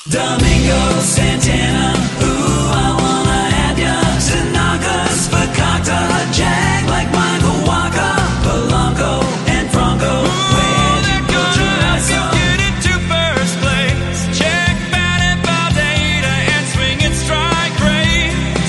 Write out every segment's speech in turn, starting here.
Domingo Santana, ooh, I wanna have ya. Tanaka's Fakakta, Jag like Michael Waka, Polanco and Franco. Where they're gonna have to get into first place. Check batted ball data and swinging strike rates.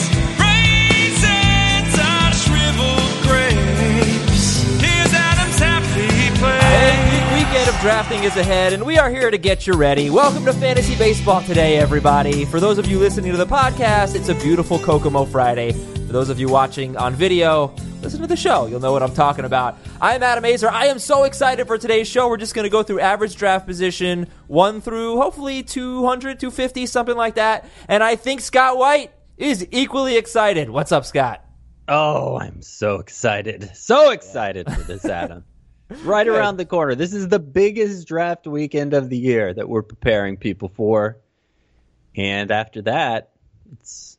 Raisins are shriveled grapes. Here's Adam's happy place. Hey, big weekend of drafting is ahead, and we are here to get you ready. Welcome to Fantasy Baseball today, everybody. For those of you listening to the podcast, it's a beautiful Kokomo Friday. For those of you watching on video, listen to the show. You'll know what I'm talking about. I'm Adam Azer. I am so excited for today's show. We're just going to go through average draft position 1 through hopefully 200, 250, something like that. And I think Scott White is equally excited. What's up, Scott? Oh, I'm so excited. So excited for this, Adam. Right around the corner. This is the biggest draft weekend of the year that we're preparing people for. And after that, it's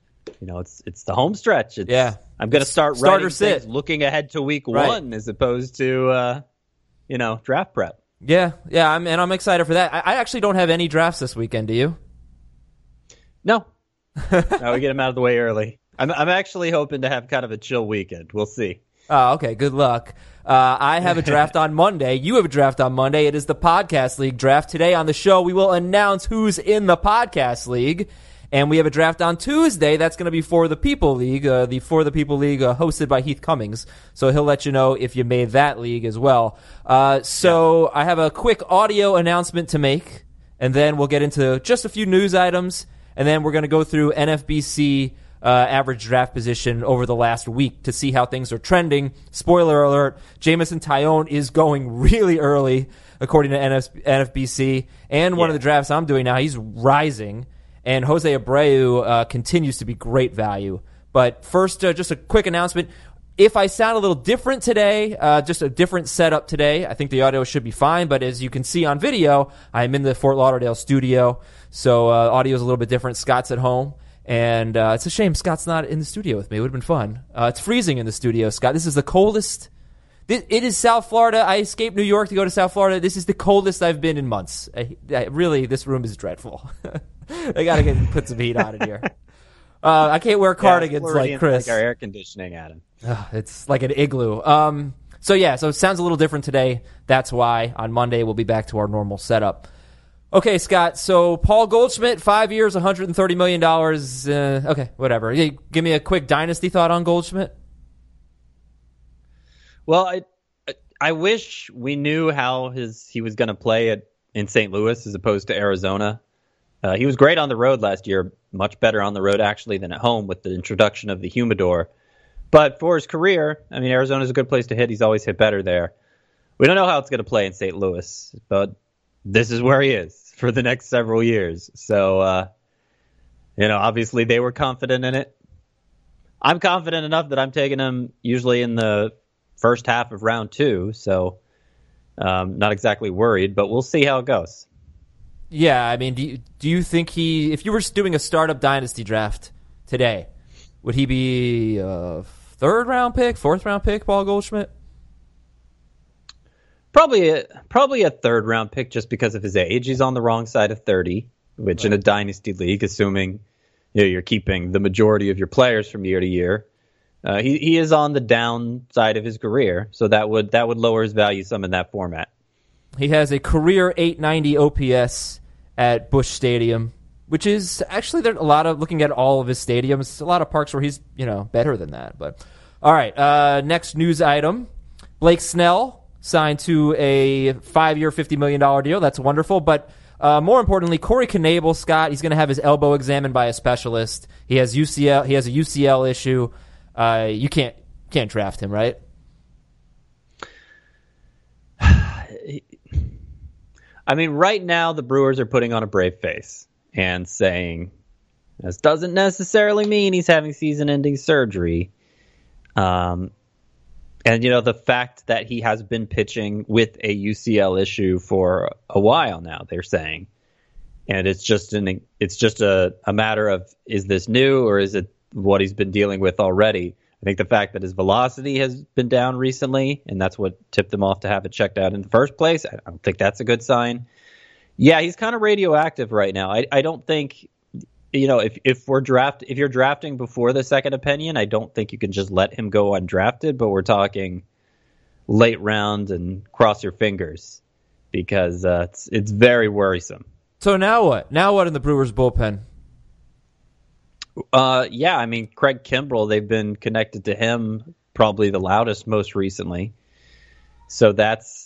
the home stretch. I'm going to start writing things looking ahead to week one as opposed to, draft prep. Yeah, I'm excited for that. I actually don't have any drafts this weekend. Do you? No. No, we get them out of the way early. I'm actually hoping to have kind of a chill weekend. We'll see. Oh, okay. Good luck. I have a draft on Monday. You have a draft on Monday. It is the Podcast League draft. Today on the show, we will announce who's in the Podcast League. And we have a draft on Tuesday. That's going to be For the People League, the For the People League hosted by Heath Cummings. So he'll let you know if you made that league as well. I have a quick audio announcement to make, and then we'll get into just a few news items, and then we're going to go through NFBC average draft position over the last week to see how things are trending. Spoiler alert, Jameson Taillon is going really early, according to NFBC. And one of the drafts I'm doing now, he's rising. And Jose Abreu continues to be great value. But first, just a quick announcement. If I sound a little different today, just a different setup today, I think the audio should be fine. But as you can see on video, I'm in the Fort Lauderdale studio. So audio is a little bit different. Scott's at home. And it's a shame Scott's not in the studio with me. It would have been fun. It's freezing in the studio, Scott. This is the coldest. It is South Florida. I escaped New York to go to South Florida. This is the coldest I've been in months. Really, this room is dreadful. I got to put some heat on in here. I can't wear cardigans like Chris. Like our air conditioning, Adam. It's like an igloo. So it sounds a little different today. That's why on Monday we'll be back to our normal setup. Okay, Scott, so Paul Goldschmidt, 5 years, $130 million. Okay, whatever. Give me a quick dynasty thought on Goldschmidt. Well, I wish we knew how he was going to play in St. Louis as opposed to Arizona. He was great on the road last year, much better on the road actually than at home with the introduction of the humidor. But for his career, I mean, Arizona's a good place to hit. He's always hit better there. We don't know how it's going to play in St. Louis, but this is where he is for the next several years. So, obviously they were confident in it. I'm confident enough that I'm taking him usually in the first half of round 2. So, not exactly worried, but we'll see how it goes. Yeah, I mean, do you think if you were doing a startup dynasty draft today, would he be a 3rd round pick, 4th round pick, Paul Goldschmidt? Probably a 3rd round pick just because of his age. He's on the wrong side of 30, which in a dynasty league, assuming you're keeping the majority of your players from year to year, he is on the downside of his career, so that would lower his value some in that format. He has a career 890 OPS at Busch Stadium, which is actually there a lot of looking at all of his stadiums. A lot of parks where he's better than that. But all right, next news item: Blake Snell signed to a 5-year, $50 million deal. That's wonderful. But more importantly, Corey Knebel, Scott, he's going to have his elbow examined by a specialist. He has UCL. He has a UCL issue. You can't draft him, right? I mean, right now the Brewers are putting on a brave face and saying this doesn't necessarily mean he's having season-ending surgery. And, the fact that he has been pitching with a UCL issue for a while now, they're saying. And it's just a matter of, is this new or is it what he's been dealing with already? I think the fact that his velocity has been down recently, and that's what tipped him off to have it checked out in the first place, I don't think that's a good sign. Yeah, he's kind of radioactive right now. I don't think, if you're drafting before the second opinion, I don't think you can just let him go undrafted, but we're talking late round and cross your fingers because it's very worrisome. So now what? Now what in the Brewers bullpen? Yeah, I mean, Craig Kimbrell, they've been connected to him probably the loudest most recently. So that's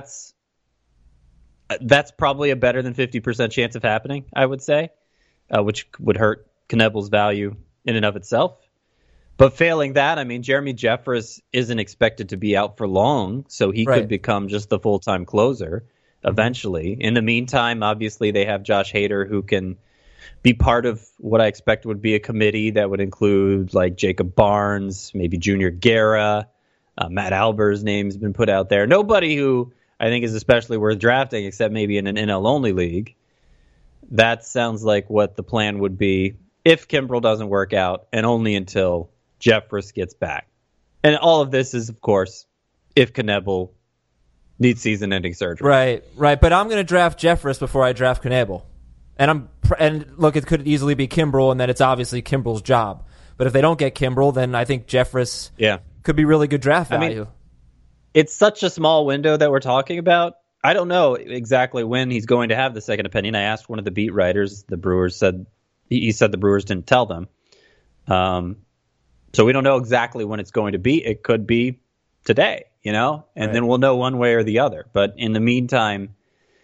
probably a better than 50% chance of happening, I would say, which would hurt Knebel's value in and of itself. But failing that, I mean, Jeremy Jeffress isn't expected to be out for long, so he could become just the full-time closer eventually. In the meantime, obviously, they have Josh Hader, who can be part of what I expect would be a committee that would include like Jacob Barnes, maybe Junior Guerra, Matt Alber's name's been put out there. Nobody who I think is especially worth drafting, except maybe in an NL-only league. That sounds like what the plan would be if Kimbrell doesn't work out, and only until Jeffress gets back. And all of this is, of course, if Knebel needs season-ending surgery. Right. But I'm going to draft Jeffress before I draft Knebel. And look, it could easily be Kimbrell, and then it's obviously Kimbrell's job. But if they don't get Kimbrell, then I think Jeffress could be really good draft value. I mean, it's such a small window that we're talking about. I don't know exactly when he's going to have the second opinion. I asked one of the beat writers. The Brewers said he said the Brewers didn't tell them. So we don't know exactly when it's going to be. It could be today, and then we'll know one way or the other. But in the meantime,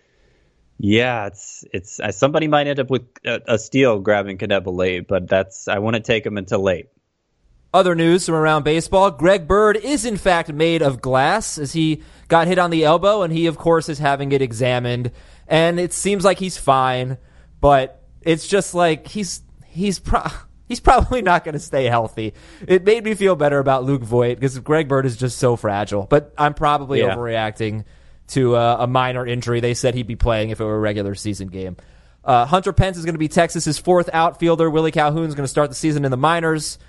yeah, it's somebody might end up with a steal grabbing Knebel late, but I wouldn't take him until late. Other news from around baseball, Greg Bird is in fact made of glass as he got hit on the elbow, and he, of course, is having it examined. And it seems like he's fine, but it's just like he's probably not going to stay healthy. It made me feel better about Luke Voigt because Greg Bird is just so fragile. But I'm probably overreacting to a minor injury. They said he'd be playing if it were a regular season game. Hunter Pence is going to be Texas's fourth outfielder. Willie Calhoun's going to start the season in the minors.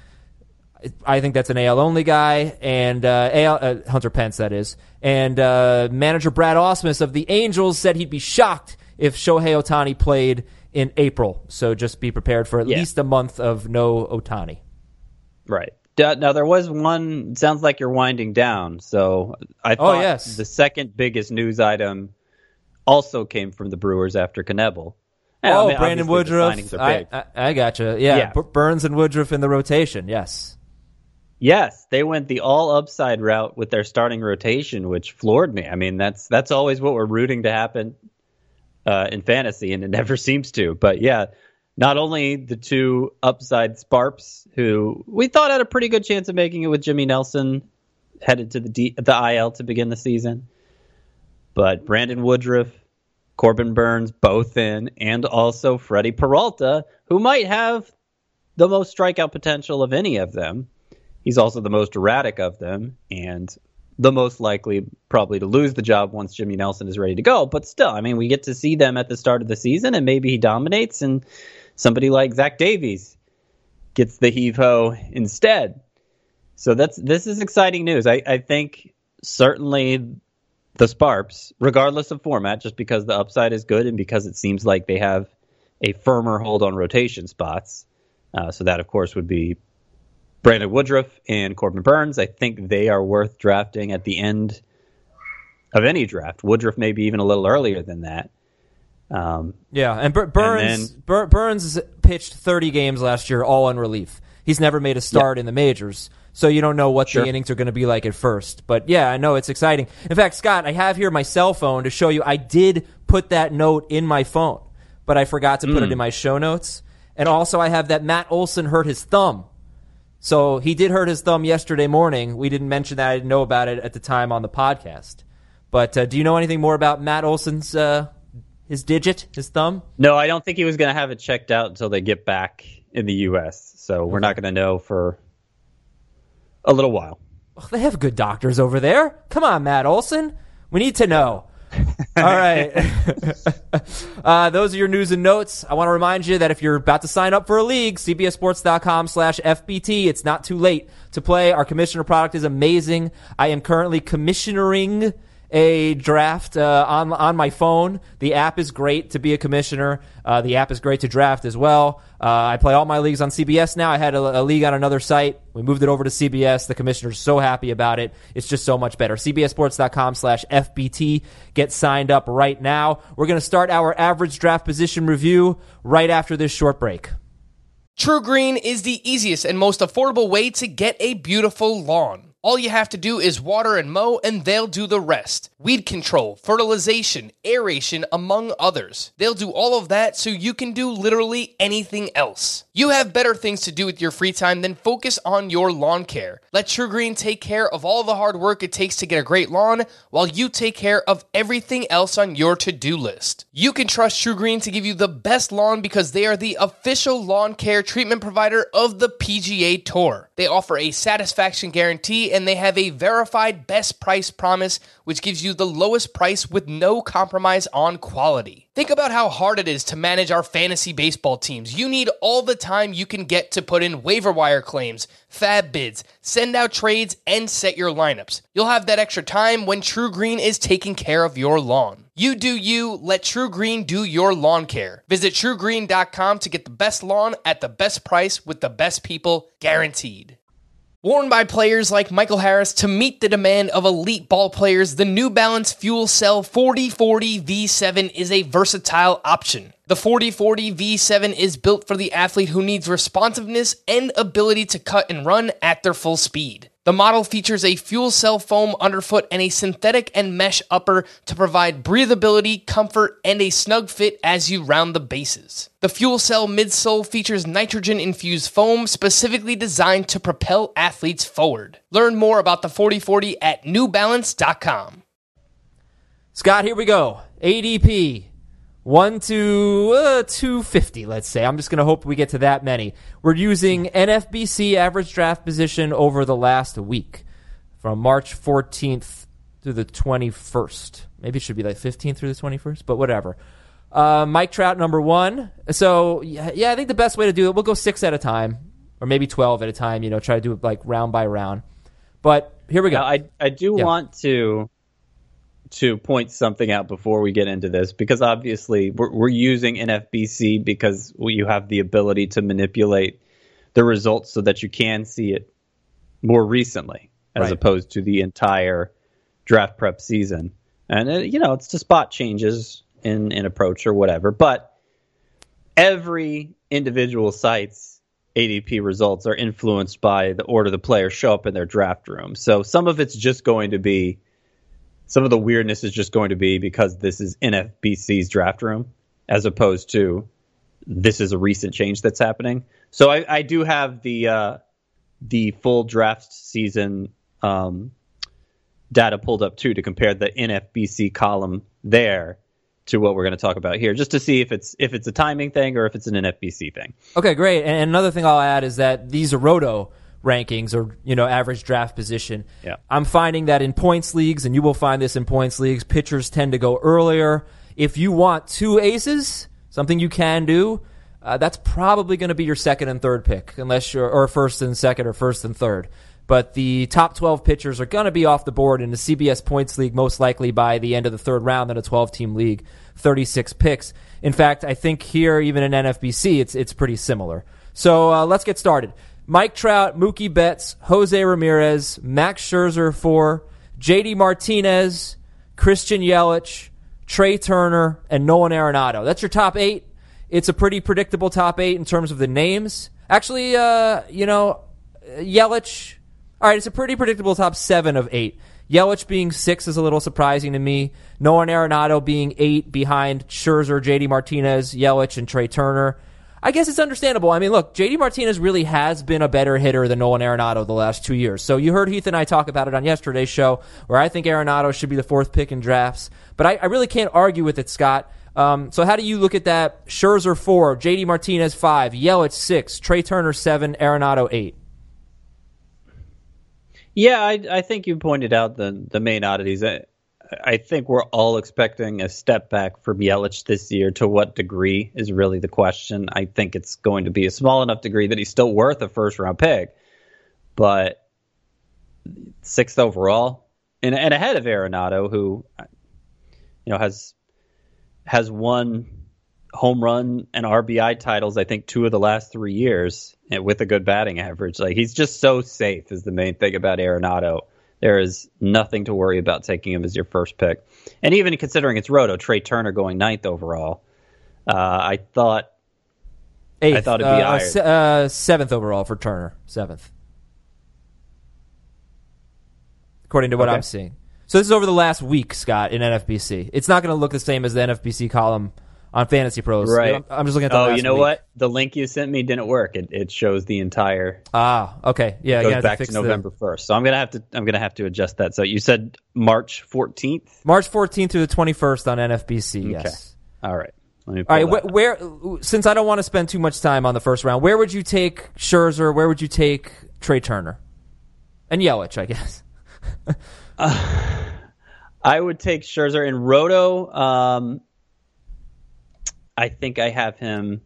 I think that's an AL-only guy, and Hunter Pence, that is. And manager Brad Ausmus of the Angels said he'd be shocked if Shohei Ohtani played in April. So just be prepared for at least a month of no Ohtani. Right. Now, there was one, it sounds like you're winding down, so I thought the second biggest news item also came from the Brewers after Knebel. Brandon Woodruff. I gotcha. Yeah. Burns and Woodruff in the rotation, yes. Yes, they went the all-upside route with their starting rotation, which floored me. I mean, that's always what we're rooting to happen in fantasy, and it never seems to. But, yeah, not only the two upside Sparps, who we thought had a pretty good chance of making it with Jimmy Nelson headed to the IL to begin the season, but Brandon Woodruff, Corbin Burns, both in, and also Freddie Peralta, who might have the most strikeout potential of any of them. He's also the most erratic of them, and the most likely probably to lose the job once Jimmy Nelson is ready to go. But still, I mean, we get to see them at the start of the season, and maybe he dominates, and somebody like Zach Davies gets the heave-ho instead. So this is exciting news. I think certainly the Sparps, regardless of format, just because the upside is good and because it seems like they have a firmer hold on rotation spots. So that, of course, would be Brandon Woodruff and Corbin Burns. I think they are worth drafting at the end of any draft. Woodruff maybe even a little earlier than that. And Burns pitched 30 games last year, all in relief. He's never made a start in the majors, so you don't know what the innings are going to be like at first. But yeah, I know it's exciting. In fact, Scott, I have here my cell phone to show you. I did put that note in my phone, but I forgot to put it in my show notes. And also I have that Matt Olson hurt his thumb. So he did hurt his thumb yesterday morning. We didn't mention that. I didn't know about it at the time on the podcast. But do you know anything more about Matt Olson's his digit, his thumb? No, I don't think he was going to have it checked out until they get back in the U.S. So we're not going to know for a little while. Well, they have good doctors over there. Come on, Matt Olson. We need to know. All right. Those are your news and notes. I want to remind you that if you're about to sign up for a league, cbssports.com/FBT, it's not too late to play. Our commissioner product is amazing. I am currently commissionering a draft on my phone. The app is great to be a commissioner. The app is great to draft as well. I play all my leagues on CBS now. I had a league on another site. We moved it over to CBS. The commissioner's so happy about it. It's just so much better. CBSSports.com/FBT. Get signed up right now. We're going to start our average draft position review right after this short break. True Green is the easiest and most affordable way to get a beautiful lawn. All you have to do is water and mow, and they'll do the rest. Weed control, fertilization, aeration, among others. They'll do all of that so you can do literally anything else. You have better things to do with your free time than focus on your lawn care. Let True Green take care of all the hard work it takes to get a great lawn, while you take care of everything else on your to-do list. You can trust True Green to give you the best lawn because they are the official lawn care treatment provider of the PGA Tour. They offer a satisfaction guarantee, and they have a verified best price promise, which gives you the lowest price with no compromise on quality. Think about how hard it is to manage our fantasy baseball teams. You need all the time you can get to put in waiver wire claims, fab bids, send out trades, and set your lineups. You'll have that extra time when True Green is taking care of your lawn. You do you, let True Green do your lawn care. Visit truegreen.com to get the best lawn at the best price with the best people, guaranteed. Worn by players like Michael Harris to meet the demand of elite ball players, the New Balance Fuel Cell 4040 V7 is a versatile option. The 4040 V7 is built for the athlete who needs responsiveness and ability to cut and run at their full speed. The model features a fuel cell foam underfoot and a synthetic and mesh upper to provide breathability, comfort, and a snug fit as you round the bases. The fuel cell midsole features nitrogen-infused foam specifically designed to propel athletes forward. Learn more about the 4040 at newbalance.com. Scott, here we go. ADP. 1 to 250, let's say. I'm just going to hope we get to that many. We're using NFBC average draft position over the last week, from March 14th through the 21st. Maybe it should be like 15th through the 21st, but whatever. Mike Trout, number 1. So, yeah, I think the best way to do it, we'll go 6 at a time, or maybe 12 at a time, try to do it like round by round. But here we go. Now, I do want to point something out before we get into this, because obviously we're using NFBC because you have the ability to manipulate the results so that you can see it more recently as opposed to the entire draft prep season. And, it's to spot changes in approach or whatever. But every individual site's ADP results are influenced by the order the players show up in their draft room. So some of it's just going to be some of the weirdness is just going to be because this is NFBC's draft room, as opposed to this is a recent change that's happening. So I do have the full draft season data pulled up too to compare the NFBC column there to what we're going to talk about here, just to see if it's a timing thing or if it's an NFBC thing. Okay, great. And another thing I'll add is that these are Roto rankings, or average draft position. Yeah. I'm finding that in points leagues, and you will find this in points leagues, pitchers tend to go earlier. If you want 2 aces, something you can do, that's probably going to be your second and third pick, unless you're or first and second or first and third. But the top 12 pitchers are going to be off the board in the CBS points league most likely by the end of the third round in a 12-team league, 36 picks. In fact, I think here, even in NFBC, it's pretty similar. So let's get started. Mike Trout, Mookie Betts, Jose Ramirez, Max Scherzer 4, JD Martinez, Christian Yelich, Trey Turner, and Nolan Arenado. That's your top 8. It's a pretty predictable top 8 in terms of the names. Actually, Yelich, all right, it's a pretty predictable top 7 of 8. Yelich being 6 is a little surprising to me. Nolan Arenado being 8 behind Scherzer, JD Martinez, Yelich, and Trey Turner. I guess it's understandable. I mean, look, JD Martinez really has been a better hitter than Nolan Arenado the last 2 years. So you heard Heath and I talk about it on yesterday's show, where I think Arenado should be the 4th pick in drafts. But I really can't argue with it, Scott. So how do you look at that? Scherzer 4, JD Martinez 5, Yelich 6, Trey Turner 7, Arenado 8. Yeah, I think you pointed out the main oddities. I think we're all expecting a step back from Yelich this year. To what degree is really the question. I think it's going to be a small enough degree that he's still worth a first-round pick. But 6th overall, and ahead of Arenado, who has won home run and RBI titles, I think 2 of the last 3 years, and with a good batting average. Like, he's just so safe is the main thing about Arenado. There is nothing to worry about taking him as your first pick. And even considering it's Roto, Trey Turner going 9th overall, I thought it'd be higher. 7th overall for Turner. 7th. According to what I'm seeing. So this is over the last week, Scott, in NFBC. It's not going to look the same as the NFBC column on Fantasy Pros. Right. I'm just looking at the last you know week. what? The link you sent me didn't work. It shows the entire. Okay. Yeah. Goes back to November 1st. So I'm gonna have to adjust that. So you said March 14th. March 14th through the 21st on NFBC. Okay. Yes. All right. Let me All right. pull that up. Where since I don't want to spend too much time on the first round, where would you take Scherzer? Where would you take Trey Turner? And Yelich, I guess. I would take Scherzer in Roto. I think I have him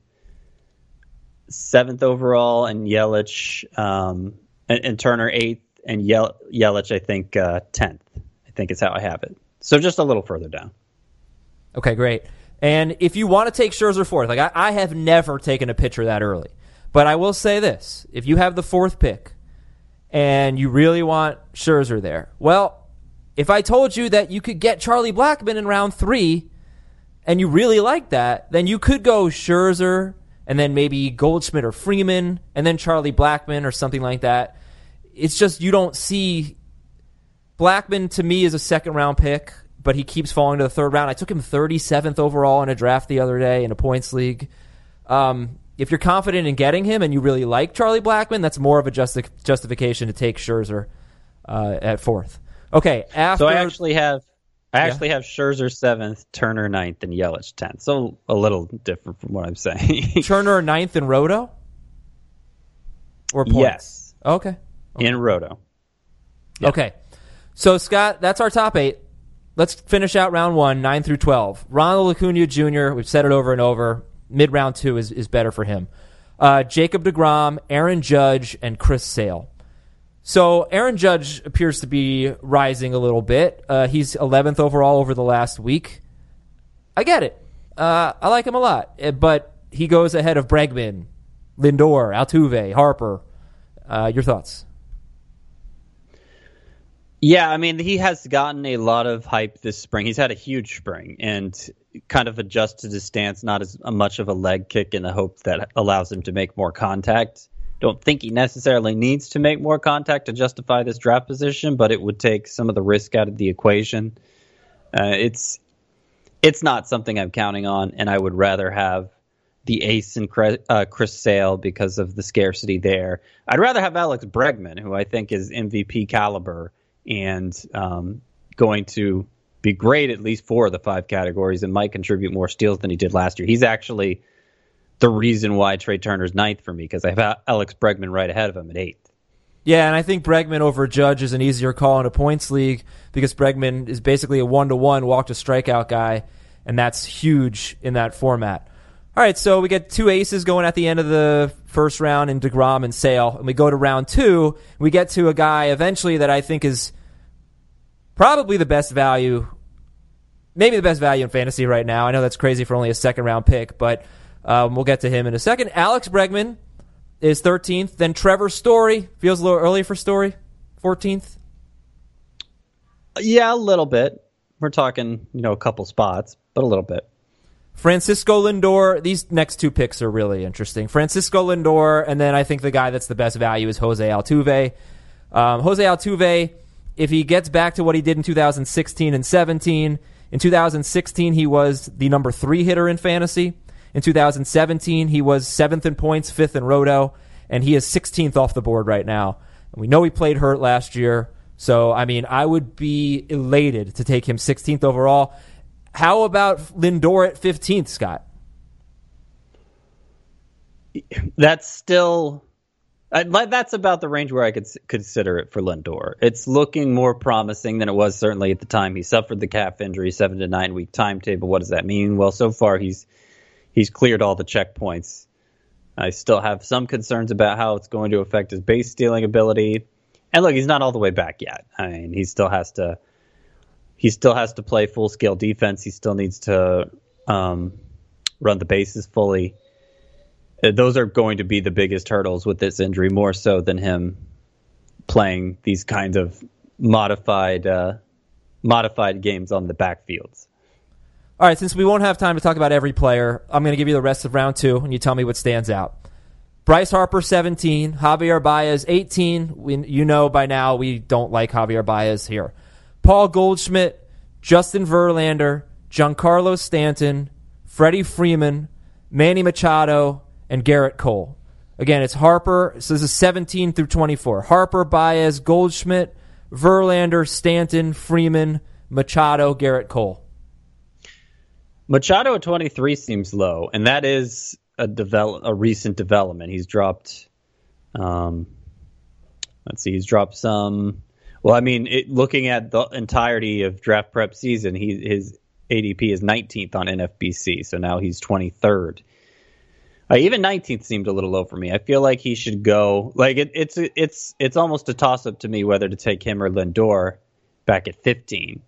7th overall, and Yelich and Turner 8th, and Yelich I think 10th. I think is how I have it. So just a little further down. Okay, great. And if you want to take Scherzer 4th, like I have never taken a pitcher that early, but I will say this: if you have the 4th pick and you really want Scherzer there, well, if I told you that you could get Charlie Blackmon in round 3. And you really like that, then you could go Scherzer and then maybe Goldschmidt or Freeman and then Charlie Blackmon or something like that. It's just you don't see Blackmon, to me, is a second-round pick, but he keeps falling to the 3rd round. I took him 37th overall in a draft the other day in a points league. If you're confident in getting him and you really like Charlie Blackmon, that's more of a justification to take Scherzer at 4th. Okay, after... So I actually have Scherzer 7th, Turner 9th, and Yelich 10th. So a little different from what I'm saying. Turner 9th in Roto? Or points? Yes. Okay. In Roto. Yeah. Okay. So, Scott, that's our top 8. Let's finish out round 1, 9 through 12. Ronald Acuna Jr., we've said it over and over. Mid-round 2 is better for him. Jacob deGrom, Aaron Judge, and Chris Sale. So Aaron Judge appears to be rising a little bit. He's 11th overall over the last week. I get it. I like him a lot. But he goes ahead of Bregman, Lindor, Altuve, Harper. Your thoughts? Yeah, I mean, he has gotten a lot of hype this spring. He's had a huge spring and kind of adjusted his stance, not as much of a leg kick in the hope that allows him to make more contact. Don't think he necessarily needs to make more contact to justify this draft position, but it would take some of the risk out of the equation. It's not something I'm counting on, and I would rather have the ace in Chris Sale because of the scarcity there. I'd rather have Alex Bregman, who I think is MVP caliber and going to be great at least 4 of the 5 categories and might contribute more steals than he did last year. He's actually the reason why Trey Turner's 9th for me, because I have Alex Bregman right ahead of him at 8th. Yeah, and I think Bregman over Judge is an easier call in a points league because Bregman is basically a 1-to-1 walk-to-strikeout guy, and that's huge in that format. All right, so we get 2 aces going at the end of the first round in deGrom and Sale, and we go to round 2. We get to a guy eventually that I think is probably the best value, maybe the best value in fantasy right now. I know that's crazy for only a second-round pick, but we'll get to him in a second. Alex Bregman is 13th. Then Trevor Story. Feels a little early for Story. 14th. Yeah, a little bit. We're talking, a couple spots, but a little bit. Francisco Lindor. These next 2 picks are really interesting. Francisco Lindor, and then I think the guy that's the best value is Jose Altuve. Jose Altuve, if he gets back to what he did in 2016 and 17, in 2016 he was the number 3 hitter in fantasy. In 2017, he was 7th in points, 5th in Roto, and he is 16th off the board right now. And we know he played hurt last year, so, I mean, I would be elated to take him 16th overall. How about Lindor at 15th, Scott? That's still... that's about the range where I could consider it for Lindor. It's looking more promising than it was certainly at the time he suffered the calf injury, 7 to 9 week timetable. What does that mean? Well, so far he's cleared all the checkpoints. I still have some concerns about how it's going to affect his base stealing ability. And look, he's not all the way back yet. I mean, he still has to play full scale defense. He still needs to run the bases fully. Those are going to be the biggest hurdles with this injury, more so than him playing these kinds of modified games on the backfields. All right, since we won't have time to talk about every player, I'm going to give you the rest of round 2, and you tell me what stands out. Bryce Harper, 17. Javier Baez, 18. You know by now we don't like Javier Baez here. Paul Goldschmidt, Justin Verlander, Giancarlo Stanton, Freddie Freeman, Manny Machado, and Garrett Cole. Again, it's Harper. So this is 17 through 24. Harper, Baez, Goldschmidt, Verlander, Stanton, Freeman, Machado, Garrett Cole. Machado at 23 seems low, and that is a recent development. He's dropped, he's dropped some. Well, I mean, looking at the entirety of draft prep season, his ADP is 19th on NFBC, so now he's 23rd. Even 19th seemed a little low for me. I feel like he should go. Like it's almost a toss up to me whether to take him or Lindor back at 15.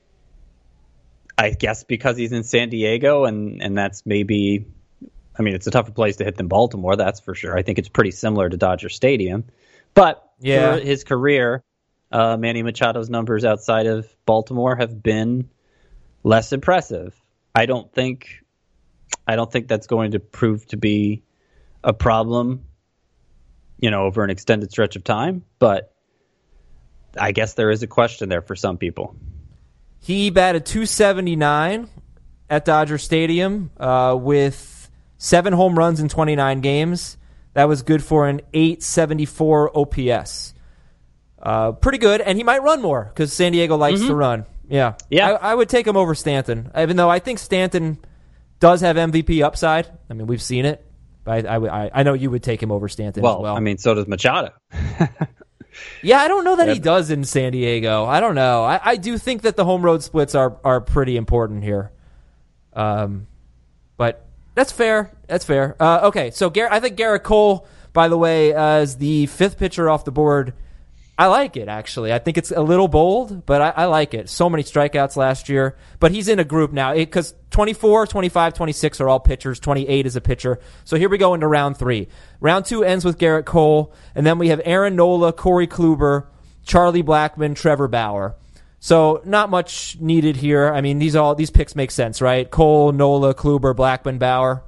I guess because he's in San Diego, and that's maybe. I mean, it's a tougher place to hit than Baltimore, that's for sure. I think it's pretty similar to Dodger Stadium. But for his career, Manny Machado's numbers outside of Baltimore have been less impressive. I don't think that's going to prove to be a problem, over an extended stretch of time. But I guess there is a question there for some people. He batted .279 at Dodger Stadium with 7 home runs in 29 games. That was good for an .874 OPS. Pretty good, and he might run more because San Diego likes to run. Yeah. I would take him over Stanton, even though I think Stanton does have MVP upside. I mean, we've seen it. But I know you would take him over Stanton as well. I mean, so does Machado. Yeah, I don't know that he does in San Diego. I don't know. I do think that the home road splits are pretty important here. But that's fair. That's fair. Okay, so I think Garrett Cole, by the way, is the 5th pitcher off the board. I like it, actually. I think it's a little bold, but I like it. So many strikeouts last year. But he's in a group now because 24, 25, 26 are all pitchers. 28 is a pitcher. So here we go into round 3. Round 2 ends with Garrett Cole, and then we have Aaron Nola, Corey Kluber, Charlie Blackmon, Trevor Bauer. So not much needed here. I mean, these picks make sense, right? Cole, Nola, Kluber, Blackmon, Bauer.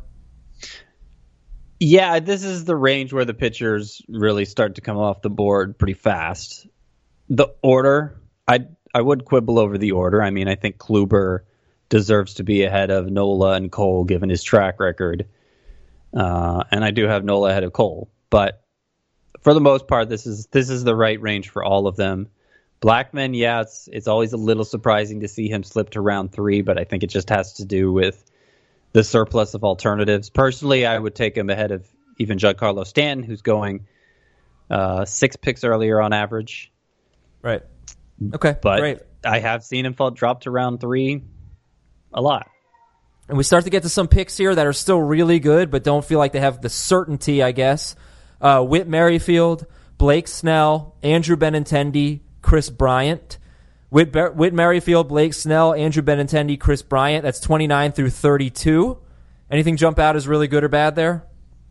Yeah, this is the range where the pitchers really start to come off the board pretty fast. The order, I would quibble over the order. I mean, I think Kluber deserves to be ahead of Nola and Cole given his track record. And I do have Nola ahead of Cole. But for the most part, this is the right range for all of them. Blackmon, yeah, it's always a little surprising to see him slip to round 3, but I think it just has to do with the surplus of alternatives. Personally, I would take him ahead of even Giancarlo Stanton, who's going 6 picks earlier on average. Right. Okay, but great. I have seen him drop to round 3 a lot. And we start to get to some picks here that are still really good, but don't feel like they have the certainty, I guess. Whit Merrifield, Blake Snell, Andrew Benintendi, Chris Bryant. Whit Merrifield, Blake Snell, Andrew Benintendi, Chris Bryant. That's 29 through 32. Anything jump out as really good or bad there?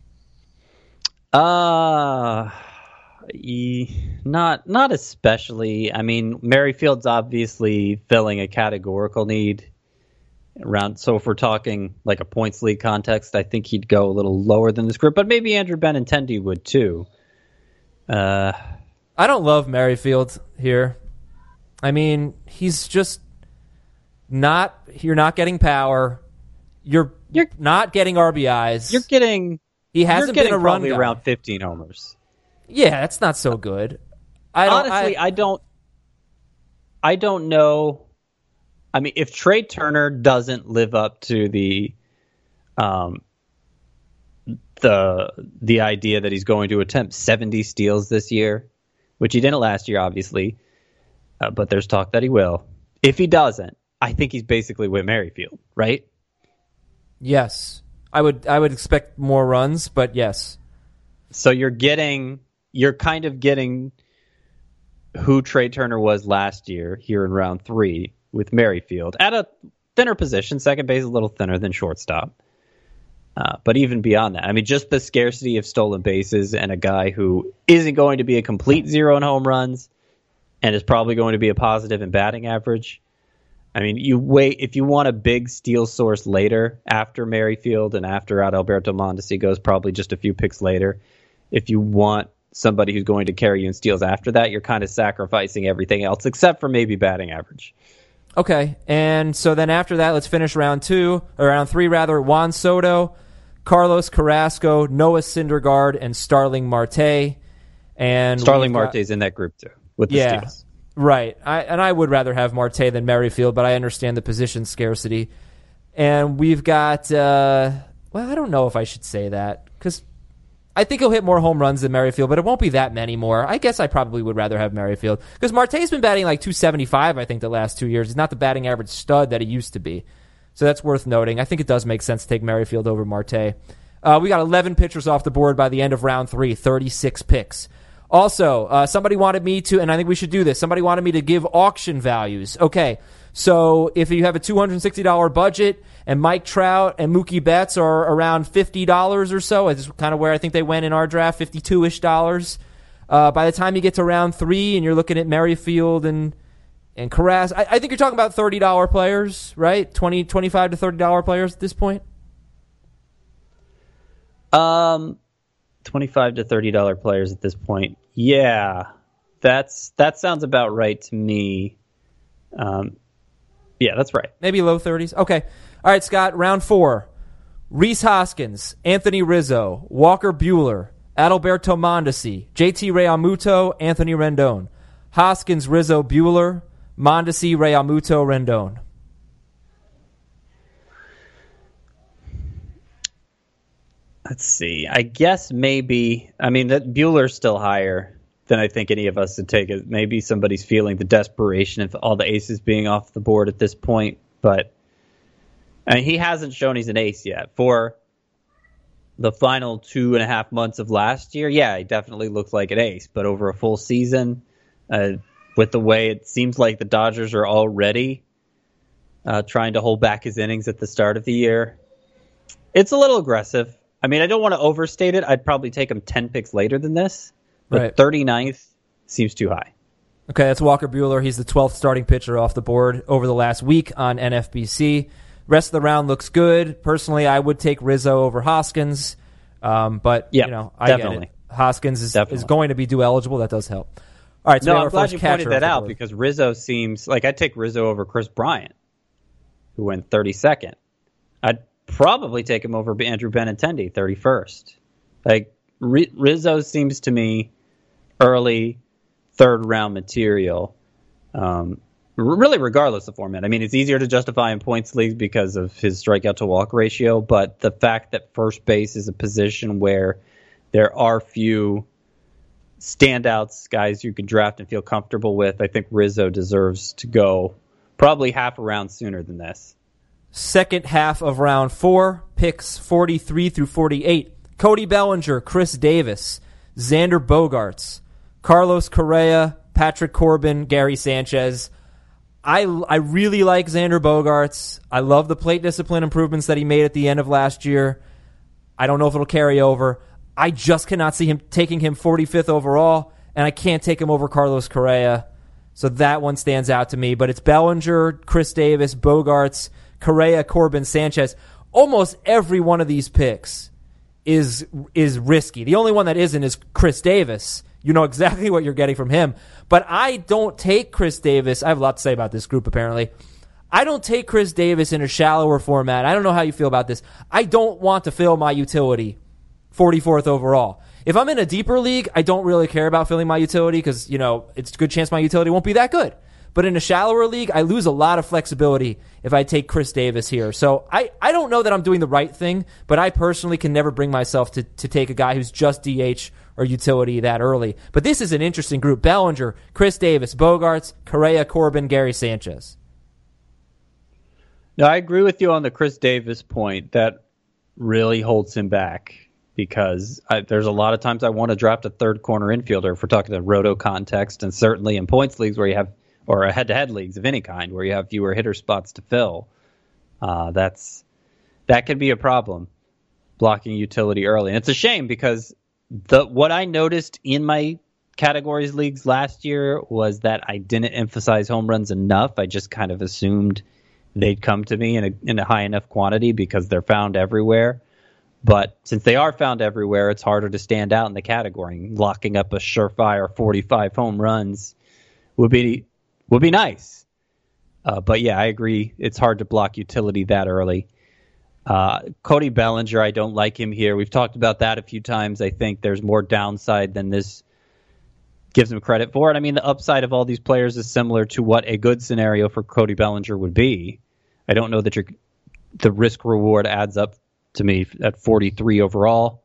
Not especially. I mean, Merrifield's obviously filling a categorical need around. So if we're talking like a points league context, I think he'd go a little lower than this group. But maybe Andrew Benintendi would too. I don't love Merrifield here. I mean, he's just not. You're not getting power. You're not getting RBIs. He hasn't been a run guy. Around 15 homers. Yeah, that's not so good. I don't know. I mean, if Trey Turner doesn't live up to the idea that he's going to attempt 70 steals this year, which he didn't last year, obviously, but there's talk that he will. If he doesn't, I think he's basically Whit Merrifield, right? Yes, I would expect more runs, but yes. So you're kind of getting who Trey Turner was last year here in round 3 with Merrifield at a thinner position. Second base is a little thinner than shortstop. But even beyond that, I mean, just the scarcity of stolen bases and a guy who isn't going to be a complete zero in home runs and is probably going to be a positive in batting average. I mean, if you want a big steal source later after Merrifield and after Adalberto Mondesi goes probably just a few picks later, if you want somebody who's going to carry you in steals after that, you're kind of sacrificing everything else except for maybe batting average. Okay, and so then after that, let's finish round 3 rather. Juan Soto, Carlos Carrasco, Noah Syndergaard, and Starling Marte. And Starling Marte's in that group too with the steals. Right. I would rather have Marte than Merrifield, but I understand the position scarcity. And we've got, I don't know if I should say that, because I think he'll hit more home runs than Merrifield, but it won't be that many more. I guess I probably would rather have Merrifield, because Marte's been batting like 275, I think, the last 2 years. He's not the batting average stud that he used to be. So that's worth noting. I think it does make sense to take Merrifield over Marte. We got 11 pitchers off the board by the end of round 3, 36 picks. Also, somebody wanted me to, and I think we should do this, somebody wanted me to give auction values. Okay, so if you have a $260 budget and Mike Trout and Mookie Betts are around $50 or so, this is kind of where I think they went in our draft, $52-ish dollars. By the time you get to round 3 and you're looking at Merrifield and Carrasco, I think you're talking about $30 players, right? $25 to $30 players at this point? $25 to $30 players at this point. Yeah, that sounds about right to me. Yeah, that's right. Maybe low 30s. Okay. All right, Scott, round 4. Rhys Hoskins, Anthony Rizzo, Walker Buehler, Adalberto Mondesi, JT Realmuto, Anthony Rendon. Hoskins, Rizzo, Buehler, Mondesi, Realmuto, Rendon. Let's see. I guess maybe, that Buehler's still higher than I think any of us would take it. Maybe somebody's feeling the desperation of all the aces being off the board at this point, but he hasn't shown he's an ace yet. For the final 2.5 months of last year, yeah, he definitely looked like an ace, but over a full season, with the way it seems like the Dodgers are already trying to hold back his innings at the start of the year, it's a little aggressive. I don't want to overstate it. I'd probably take him 10 picks later than this. But Right. 39th seems too high. Okay, that's Walker Buehler. He's the 12th starting pitcher off the board over the last week on NFBC. Rest of the round looks good. Personally, I would take Rizzo over Hoskins. But, Yeah, I definitely. get it. Hoskins is Definitely. going to be due eligible. That does help. All right, so we No, have I'm our glad first you catcher pointed that off the out board. because Rizzo seems like I'd take Rizzo over Chris Bryant, who went 32nd. I'd probably take him over Andrew Benintendi, 31st. Like Rizzo seems to me early third round material. Really, regardless of format. It's easier to justify in points leagues because of his strikeout to walk ratio, but the fact that first base is a position where there are few standouts, guys you can draft and feel comfortable with, I think Rizzo deserves to go probably half a round sooner than this. Second half of round 4, picks 43 through 48. Cody Bellinger, Chris Davis, Xander Bogaerts, Carlos Correa, Patrick Corbin, Gary Sanchez. I really like Xander Bogaerts. I love the plate discipline improvements that he made at the end of last year. I don't know if it'll carry over. I just cannot see him taking him 45th overall, and I can't take him over Carlos Correa. So that one stands out to me. But it's Bellinger, Chris Davis, Bogaerts, Correa, Corbin, Sanchez. Almost every one of these picks is risky. The only one that isn't is Chris Davis. You know exactly what you're getting from him. But I don't take Chris Davis. I have a lot to say about this group, apparently. I don't take Chris Davis in a shallower format. I don't know how you feel about this. I don't want to fill my utility 44th overall. If I'm in a deeper league, I don't really care about filling my utility because, it's a good chance my utility won't be that good. But in a shallower league, I lose a lot of flexibility if I take Chris Davis here. So I don't know that I'm doing the right thing, but I personally can never bring myself to take a guy who's just DH or utility that early. But this is an interesting group. Bellinger, Chris Davis, Bogaerts, Correa, Corbin, Gary Sanchez. No, I agree with you on the Chris Davis point. That really holds him back because there's a lot of times I want to draft a third corner infielder if we're talking a roto context, and certainly in points leagues where you have, or head-to-head leagues of any kind where you have fewer hitter spots to fill. That could be a problem, blocking utility early. And it's a shame because what I noticed in my categories leagues last year was that I didn't emphasize home runs enough. I just kind of assumed they'd come to me in a high enough quantity because they're found everywhere. But since they are found everywhere, it's harder to stand out in the category. Locking up a surefire 45 home runs would be nice. But yeah, I agree. It's hard to block utility that early. Cody Bellinger, I don't like him here. We've talked about that a few times. I think there's more downside than this gives him credit for. And I mean, the upside of all these players is similar to what a good scenario for Cody Bellinger would be. I don't know that the risk reward adds up to me at 43 overall.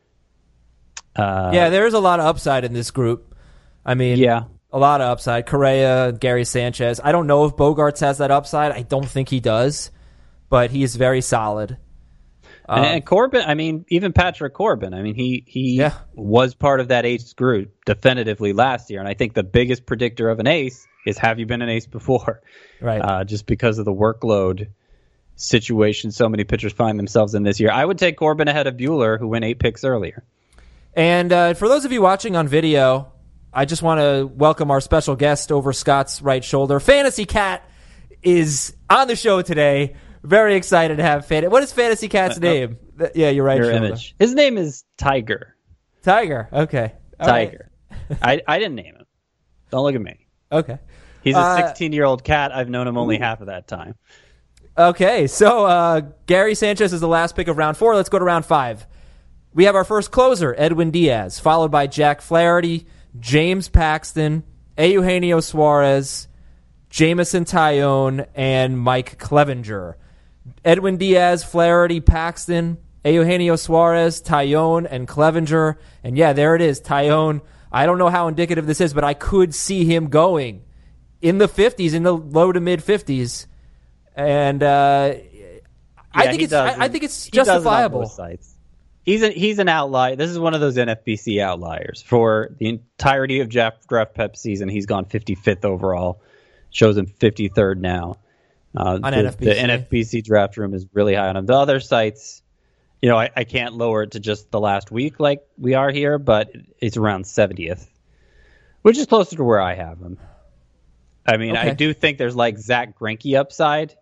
Yeah, there's a lot of upside in this group. I mean, yeah, a lot of upside. Correa, Gary Sanchez. I don't know if Bogarts has that upside. I don't think he does, but he is very solid. And Corbin, I mean, even Patrick Corbin, I mean, he was part of that ace group definitively last year. And I think the biggest predictor of an ace is, have you been an ace before? Right. Just because of the workload situation so many pitchers find themselves in this year. I would take Corbin ahead of Buehler, who went 8 picks earlier. And for those of you watching on video, I just want to welcome our special guest over Scott's right shoulder. Fantasy Cat is on the show today. Very excited to have What is Fantasy Cat's name? Yeah, you're right. Your image. His name is Tiger. Tiger. Okay. All Tiger. Right. I didn't name him. Don't look at me. Okay. He's a 16-year-old cat. I've known him only half of that time. Okay, so Gary Sanchez is the last pick of round 4. Let's go to round 5. We have our first closer, Edwin Diaz, followed by Jack Flaherty, James Paxton, Eugenio Suarez, Jameson Taillon, and Mike Clevenger. Edwin Diaz, Flaherty, Paxton, Eugenio Suarez, Taillon, and Clevenger. And yeah, there it is, Taillon. I don't know how indicative this is, but I could see him going in the 50s, in the low to mid 50s. And I think it's justifiable. He's an outlier. This is one of those NFBC outliers. For the entirety of Draft Pep season, he's gone 55th overall. Shows him 53rd now. NFBC. The NFBC draft room is really high on him. The other sites, I can't lower it to just the last week like we are here, but it's around 70th, which is closer to where I have him. I mean, okay. I do think there's like Zach Greinke upside.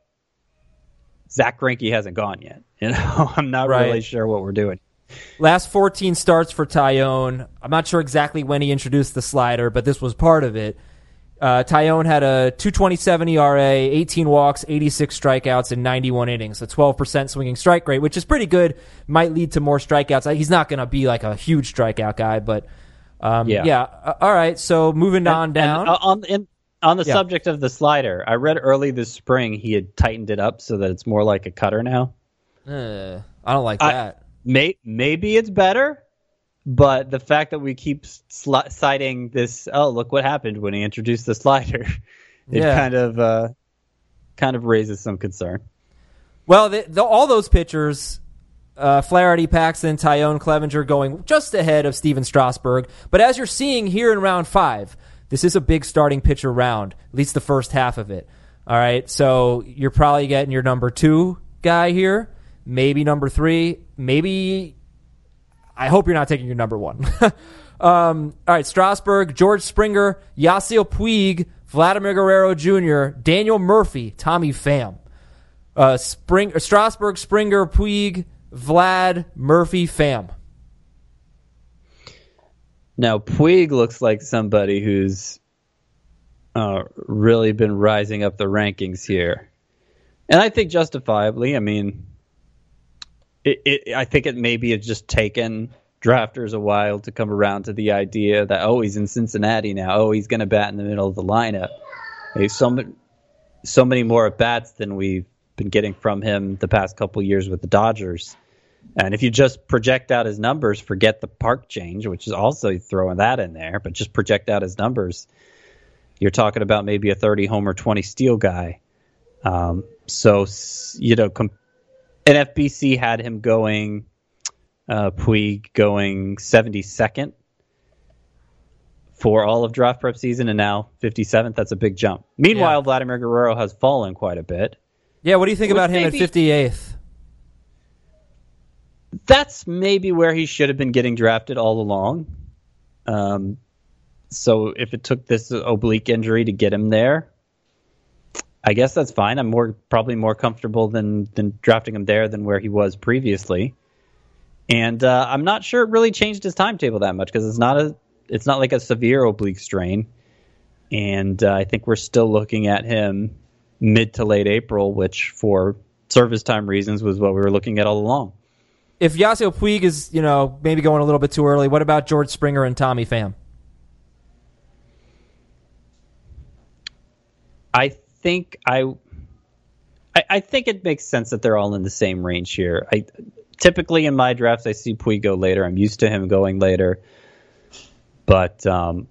Zach Greinke hasn't gone yet. I'm not really sure what we're doing. Last 14 starts for Taillon. I'm not sure exactly when he introduced the slider, but this was part of it. Taillon had a 2.27 ERA, 18 walks, 86 strikeouts, and 91 innings. A 12% swinging strike rate, which is pretty good. Might lead to more strikeouts. He's not going to be like a huge strikeout guy, but all right. So moving on down. On the subject of the slider, I read early this spring he had tightened it up so that it's more like a cutter now. I don't like that. Maybe it's better, but the fact that we keep citing this, look what happened when he introduced the slider, it kind of raises some concern. Well, all those pitchers, Flaherty, Paxton, Taillon, Clevenger, going just ahead of Steven Strasburg. But as you're seeing here in round 5, this is a big starting pitcher round, at least the first half of it. All right, so you're probably getting your number 2 guy here, maybe number 3, maybe. I hope you're not taking your number 1. All right, Strasburg, George Springer, Yasiel Puig, Vladimir Guerrero Jr., Daniel Murphy, Tommy Pham. Strasburg, Springer, Puig, Vlad, Murphy, Pham. Now, Puig looks like somebody who's really been rising up the rankings here. And I think justifiably. I mean, I think it maybe it's just taken drafters a while to come around to the idea that, he's in Cincinnati now. He's going to bat in the middle of the lineup. He's so many more at-bats than we've been getting from him the past couple years with the Dodgers. And if you just project out his numbers, forget the park change, which is also throwing that in there, but just project out his numbers, you're talking about maybe a 30-homer, 20-steal guy. NFBC had him going Puig going 72nd for all of draft prep season, and now 57th. That's a big jump. Meanwhile, Vladimir Guerrero has fallen quite a bit. Yeah, what do you think about him at 58th? That's maybe where he should have been getting drafted all along. So if it took this oblique injury to get him there, I guess that's fine. I'm probably more comfortable than drafting him there than where he was previously. And I'm not sure it really changed his timetable that much because it's not like a severe oblique strain. And I think we're still looking at him mid to late April, which for service time reasons was what we were looking at all along. If Yasiel Puig is, maybe going a little bit too early, what about George Springer and Tommy Pham? I think it makes sense that they're all in the same range here. Typically in my drafts, I see Puig go later. I'm used to him going later. But,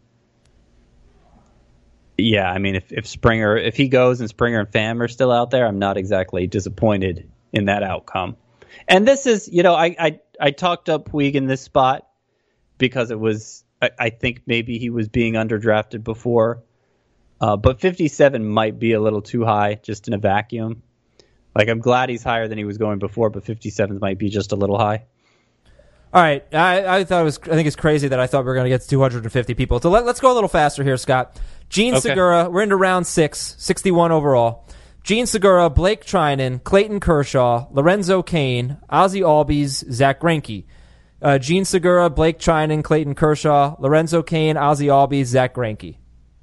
yeah, I mean, if he goes and Springer and Pham are still out there, I'm not exactly disappointed in that outcome. And this is, I talked up Puig in this spot because it was, I think maybe he was being underdrafted before. But 57 might be a little too high just in a vacuum. Like, I'm glad he's higher than he was going before, but 57 might be just a little high. All right. I think it's crazy that I thought we were going to get to 250 people. So let's go a little faster here, Scott. Gene Segura, we're into round 6, 61 overall. Gene Segura, Blake Trinan, Clayton Kershaw, Lorenzo Cain, Ozzie Albies, Zach Greinke. Gene Segura, Blake Trinan, Clayton Kershaw, Lorenzo Cain, Ozzie Albies, Zach Greinke.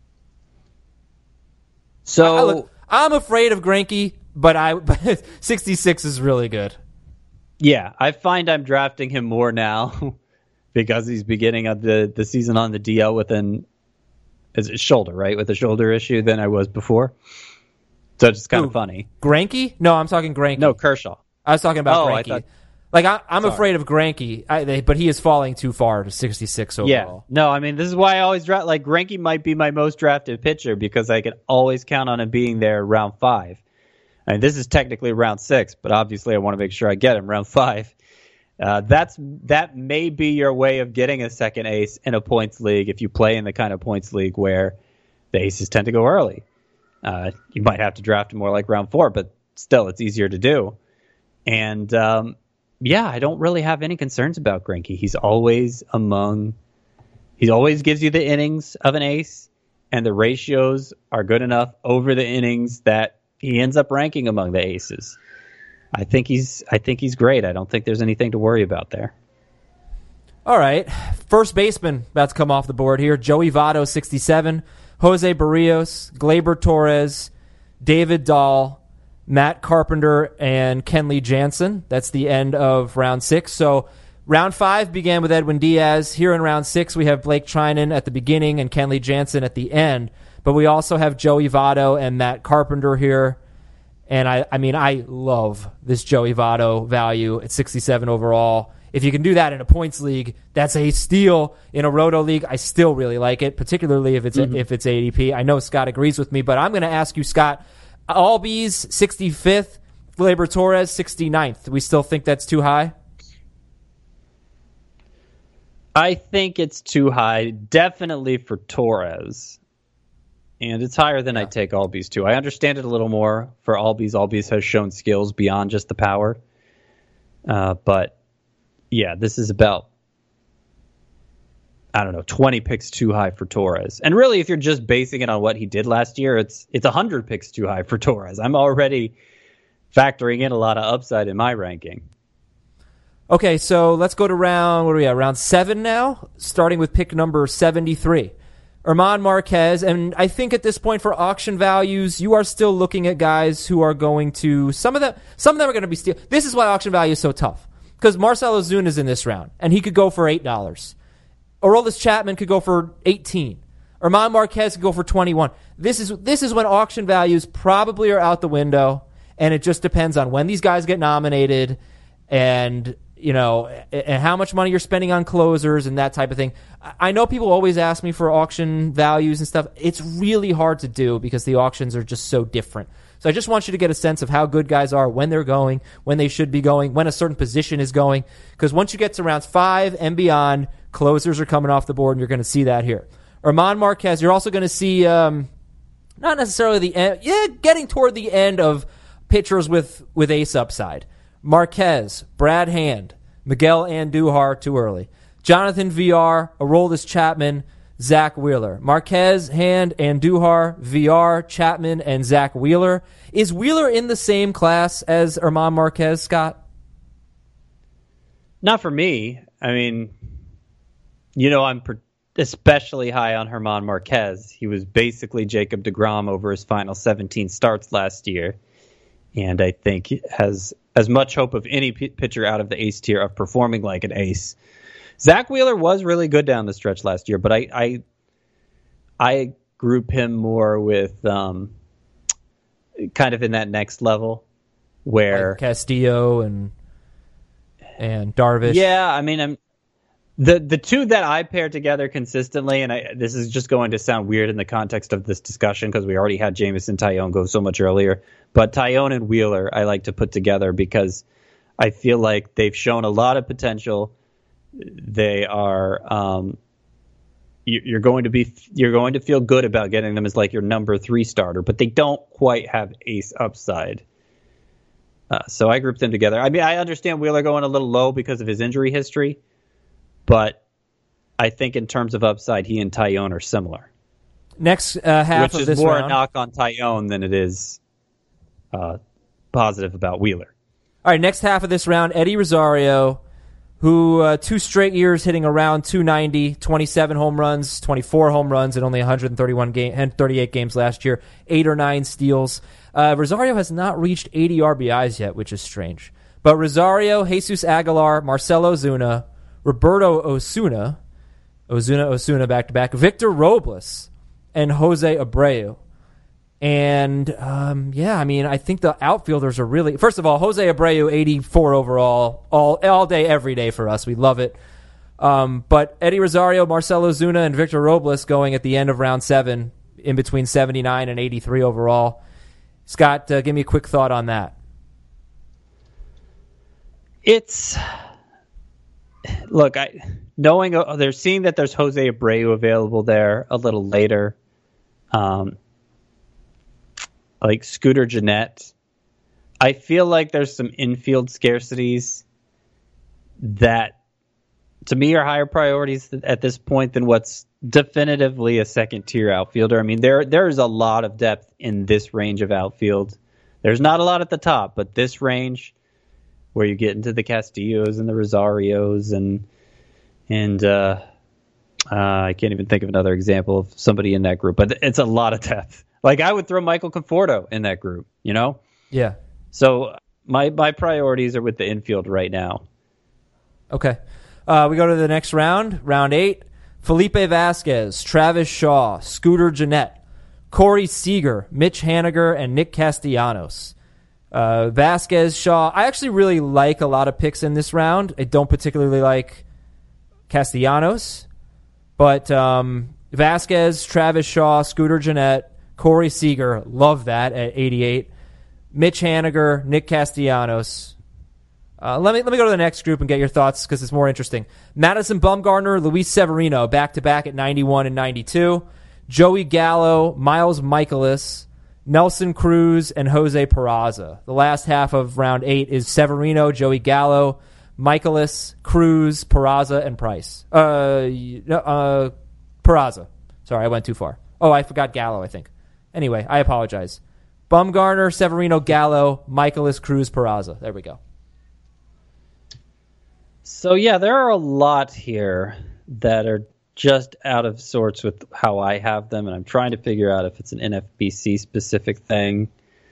So I'm afraid of Greinke, but 66 is really good. Yeah, I find I'm drafting him more now because he's beginning of the season on the DL with his shoulder, right? With a shoulder issue than I was before. So it's kind of funny. Greinke? No, I'm talking Greinke. No, Kershaw. I was talking about Greinke. I'm afraid of Greinke, but he is falling too far to 66 overall. Yeah. No, I mean, this is why I always draft. Like, Greinke might be my most drafted pitcher because I can always count on him being there round 5. I mean, this is technically round 6, but obviously I want to make sure I get him round 5. That may be your way of getting a second ace in a points league if you play in the kind of points league where the aces tend to go early. You might have to draft him more like round 4, but still, it's easier to do. And I don't really have any concerns about Greinke. He always gives you the innings of an ace, and the ratios are good enough over the innings that he ends up ranking among the aces. I think he's great. I don't think there's anything to worry about there. All right. First baseman about to come off the board here. Joey Votto, 67. Jose Barrios, Gleyber Torres, David Dahl, Matt Carpenter, and Kenley Jansen. That's the end of round 6. So round 5 began with Edwin Diaz. Here in round 6, we have Blake Trinan at the beginning and Kenley Jansen at the end. But we also have Joey Votto and Matt Carpenter here. And I love this Joey Votto value at 67 overall. If you can do that in a points league, that's a steal. In a roto league, I still really like it, particularly if it's ADP. I know Scott agrees with me, but I'm going to ask you, Scott, Albies 65th, Gleyber Torres 69th. Do we still think that's too high? I think it's too high, definitely for Torres. And it's higher than I take Albies to. I understand it a little more for Albies. Albies has shown skills beyond just the power. But, yeah, this is about, 20 picks too high for Torres. And really, if you're just basing it on what he did last year, it's 100 picks too high for Torres. I'm already factoring in a lot of upside in my ranking. Okay, so let's go to round 7 now, starting with pick number 73. German Marquez, and I think at this point for auction values, you are still looking at guys who are going to, some of them are going to be steal. This is why auction value is so tough, because Marcell Ozuna is in this round, and he could go for $8. Aroldis Chapman could go for $18. German Marquez could go for $21. This is when auction values probably are out the window, and it just depends on when these guys get nominated, and and how much money you're spending on closers and that type of thing. I know people always ask me for auction values and stuff. It's really hard to do because the auctions are just so different. So I just want you to get a sense of how good guys are, when they're going, when they should be going, when a certain position is going. Because once you get to rounds 5 and beyond, closers are coming off the board, and you're going to see that here. German Marquez, you're also going to see not necessarily the end, getting toward the end of pitchers with ace upside. Marquez, Brad Hand, Miguel Andujar, too early. Jonathan VR, Aroldis Chapman, Zach Wheeler. Marquez, Hand, Andujar, VR, Chapman, and Zach Wheeler. Is Wheeler in the same class as German Marquez, Scott? Not for me. I mean, I'm especially high on German Marquez. He was basically Jacob deGrom over his final 17 starts last year, and I think has as much hope of any pitcher out of the ace tier of performing like an ace. Zach Wheeler was really good down the stretch last year, but I group him more with kind of in that next level where Like Castillo and Darvish. Yeah, I mean, the two that I pair together consistently, and this is just going to sound weird in the context of this discussion because we already had Jameson Taillon go so much earlier, but Taillon and Wheeler I like to put together because I feel like they've shown a lot of potential. They are you're going to feel good about getting them as like your number 3 starter, but they don't quite have ace upside. So I grouped them together. I mean, I understand Wheeler going a little low because of his injury history, but I think in terms of upside, he and Taillon are similar. Next half which of is this more round. a knock on Taillon than it is positive about Wheeler. All right, next half of this round, Eddie Rosario, who 2 straight years hitting around 290, 27 home runs, 24 home runs in only 138 games last year, 8 or 9 steals. Rosario has not reached 80 RBIs yet, which is strange. But Rosario, Jesus Aguilar, Marcelo Ozuna, Roberto Osuna back-to-back, Victor Robles, and Jose Abreu. And, I think the outfielders are really... First of all, Jose Abreu, 84 overall, all day, every day for us. We love it. But Eddie Rosario, Marcelo Ozuna, and Victor Robles going at the end of round 7, in between 79 and 83 overall. Scott, give me a quick thought on that. Look, they're seeing that there's Jose Abreu available there a little later. Like Scooter Gennett. I feel like there's some infield scarcities that, to me, are higher priorities at this point than what's definitively a second-tier outfielder. I mean, there's a lot of depth in this range of outfield. There's not a lot at the top, but this range, where you get into the Castillos and the Rosarios and I can't even think of another example of somebody in that group, but it's a lot of depth. Like, I would throw Michael Conforto in that group, Yeah. So my priorities are with the infield right now. Okay. We go to the next round, round 8. Felipe Vasquez, Travis Shaw, Scooter Gennett, Corey Seager, Mitch Haniger, and Nick Castellanos. Vasquez, Shaw. I actually really like a lot of picks in this round. I don't particularly like Castellanos, but Vasquez, Travis Shaw, Scooter Gennett, Corey Seager, love that at 88. Mitch Haniger, Nick Castellanos. Let me go to the next group and get your thoughts because it's more interesting. Madison Bumgarner, Luis Severino, back-to-back at 91 and 92. Joey Gallo, Miles Michaelis, Nelson Cruz, and Jose Peraza. The last half of round 8 is Severino, Joey Gallo, Michaelis, Cruz, Peraza, and Price. Peraza. Sorry, I went too far. Oh, I forgot Gallo, I think. Anyway, I apologize. Bumgarner, Severino, Gallo, Michaelis, Cruz, Peraza. There we go. So, yeah, there are a lot here that are just out of sorts with how I have them, and I'm trying to figure out if it's an NFBC-specific thing.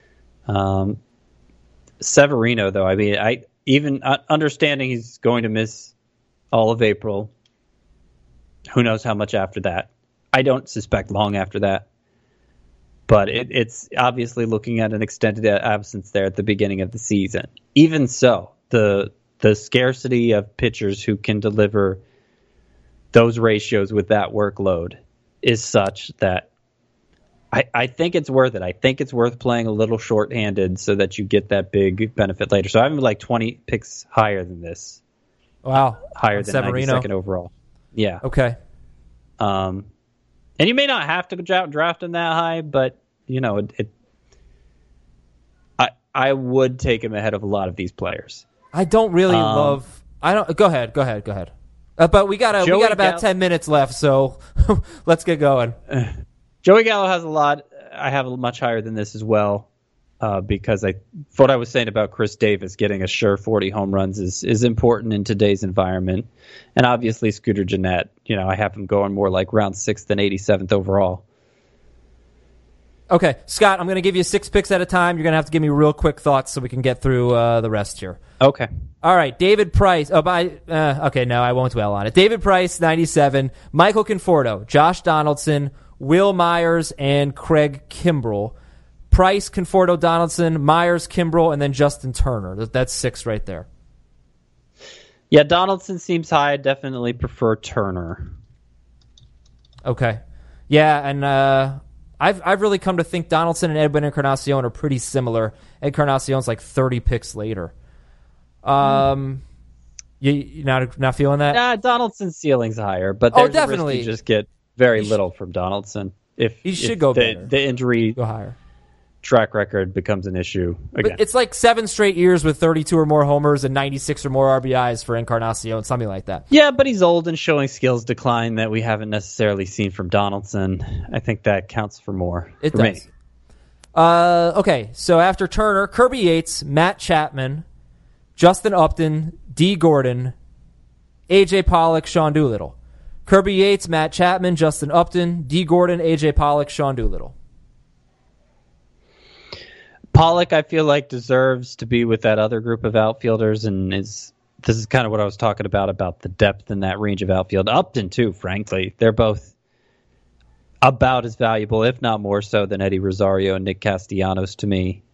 Severino, though, I mean, even understanding he's going to miss all of April, who knows how much after that. I don't suspect long after that. But it's obviously looking at an extended absence there at the beginning of the season. Even so, the scarcity of pitchers who can deliver those ratios with that workload is such that I think it's worth it. I think it's worth playing a little short-handed so that you get that big benefit later. So I'm like 20 picks higher than this. Wow. Higher On than Severino. 92nd overall. Yeah. Okay. And you may not have to draft him that high, but I would take him ahead of a lot of these players. I don't really love. I don't. Go ahead. But we got about 10 minutes left, so let's get going. Joey Gallo has a lot. I have a much higher than this as well, because what I was saying about Chris Davis getting a sure 40 home runs is important in today's environment, and obviously Scooter Gennett. I have him going more like round 6th than 87th overall. Okay, Scott, I'm going to give you 6 picks at a time. You're going to have to give me real quick thoughts so we can get through the rest here. Okay. All right, David Price. Okay, no, I won't dwell on it. David Price, 97. Michael Conforto, Josh Donaldson, Will Myers, and Craig Kimbrell. Price, Conforto, Donaldson, Myers, Kimbrell, and then Justin Turner. That's 6 right there. Yeah, Donaldson seems high. I definitely prefer Turner. Okay. Yeah, and I've really come to think Donaldson and Edwin Encarnacion are pretty similar. Encarnacion's like 30 picks later. You not feeling that? Yeah, Donaldson's ceiling's higher, but there's definitely. a risk you just get very little from Donaldson. He should go better. The injury Go higher. track record becomes an issue again. But it's like 7 straight years with 32 or more homers and 96 or more RBIs for Encarnacion, something like that. Yeah, but he's old and showing skills decline that we haven't necessarily seen from Donaldson. I think that counts for more. It for does. me. Okay, so after Turner, Kirby Yates, Matt Chapman, Justin Upton, D. Gordon, A.J. Pollock, Sean Doolittle. Kirby Yates, Matt Chapman, Justin Upton, D. Gordon, A.J. Pollock, Sean Doolittle. Pollock, I feel like, deserves to be with that other group of outfielders, and this is kind of what I was talking about the depth in that range of outfield. Upton, too, frankly. They're both about as valuable, if not more so, than Eddie Rosario and Nick Castellanos to me.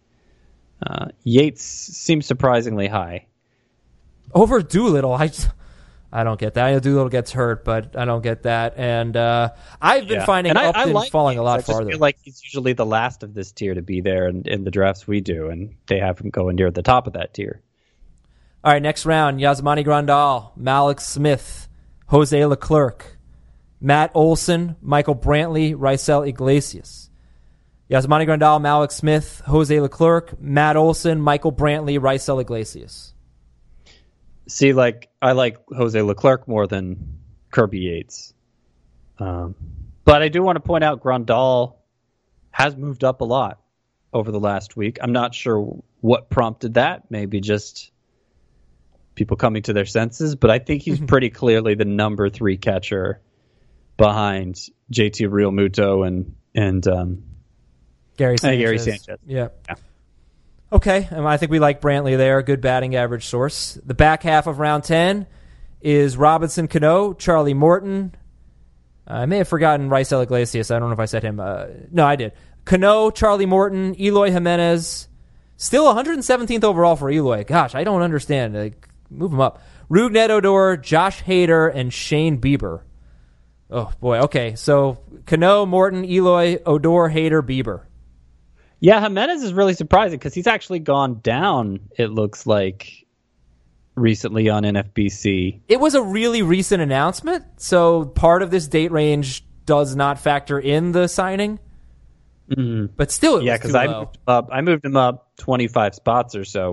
Yates seems surprisingly high. Over Doolittle, I don't get that. I know Doolittle gets hurt, but I don't get that. And I've been finding Upton falling a lot farther. I feel like he's usually the last of this tier to be there in the drafts we do, and they have him going near the top of that tier. All right, next round, Yasmani Grandal, Malik Smith, Jose Leclerc, Matt Olson, Michael Brantley, Raisel Iglesias. Yasmani Grandal, Malik Smith, Jose Leclerc, Matt Olson, Michael Brantley, Raisel Iglesias. See, I like Jose Leclerc more than Kirby Yates. But I do want to point out Grandal has moved up a lot over the last week. I'm not sure what prompted that. Maybe just people coming to their senses. But I think he's pretty clearly the number 3 catcher behind JT Realmuto and Gary Sanchez. Gary Sanchez. Yeah. Okay, I think we like Brantley there. Good batting average source. The back half of round 10 is Robinson Cano, Charlie Morton. I may have forgotten Raisel Iglesias. I don't know if I said him. No, I did. Cano, Charlie Morton, Eloy Jimenez. Still 117th overall for Eloy. Gosh, I don't understand. Move him up. Rougned Odor, Josh Hader, and Shane Bieber. Oh, boy. Okay, so Cano, Morton, Eloy, Odor, Hader, Bieber. Yeah, Jimenez is really surprising because he's actually gone down, it looks like, recently on NFBC. It was a really recent announcement, so part of this date range does not factor in the signing. Mm-hmm. But still, it was because too low. I moved him up 25 spots or so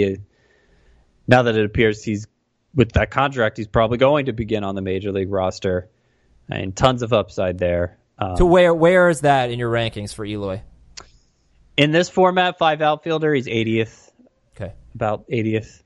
now that it appears he's with that contract, he's probably going to begin on the major league roster, and tons of upside there. To where is that in your rankings for Eloy? In this format, 5 outfielder, he's 80th. Okay. About 80th.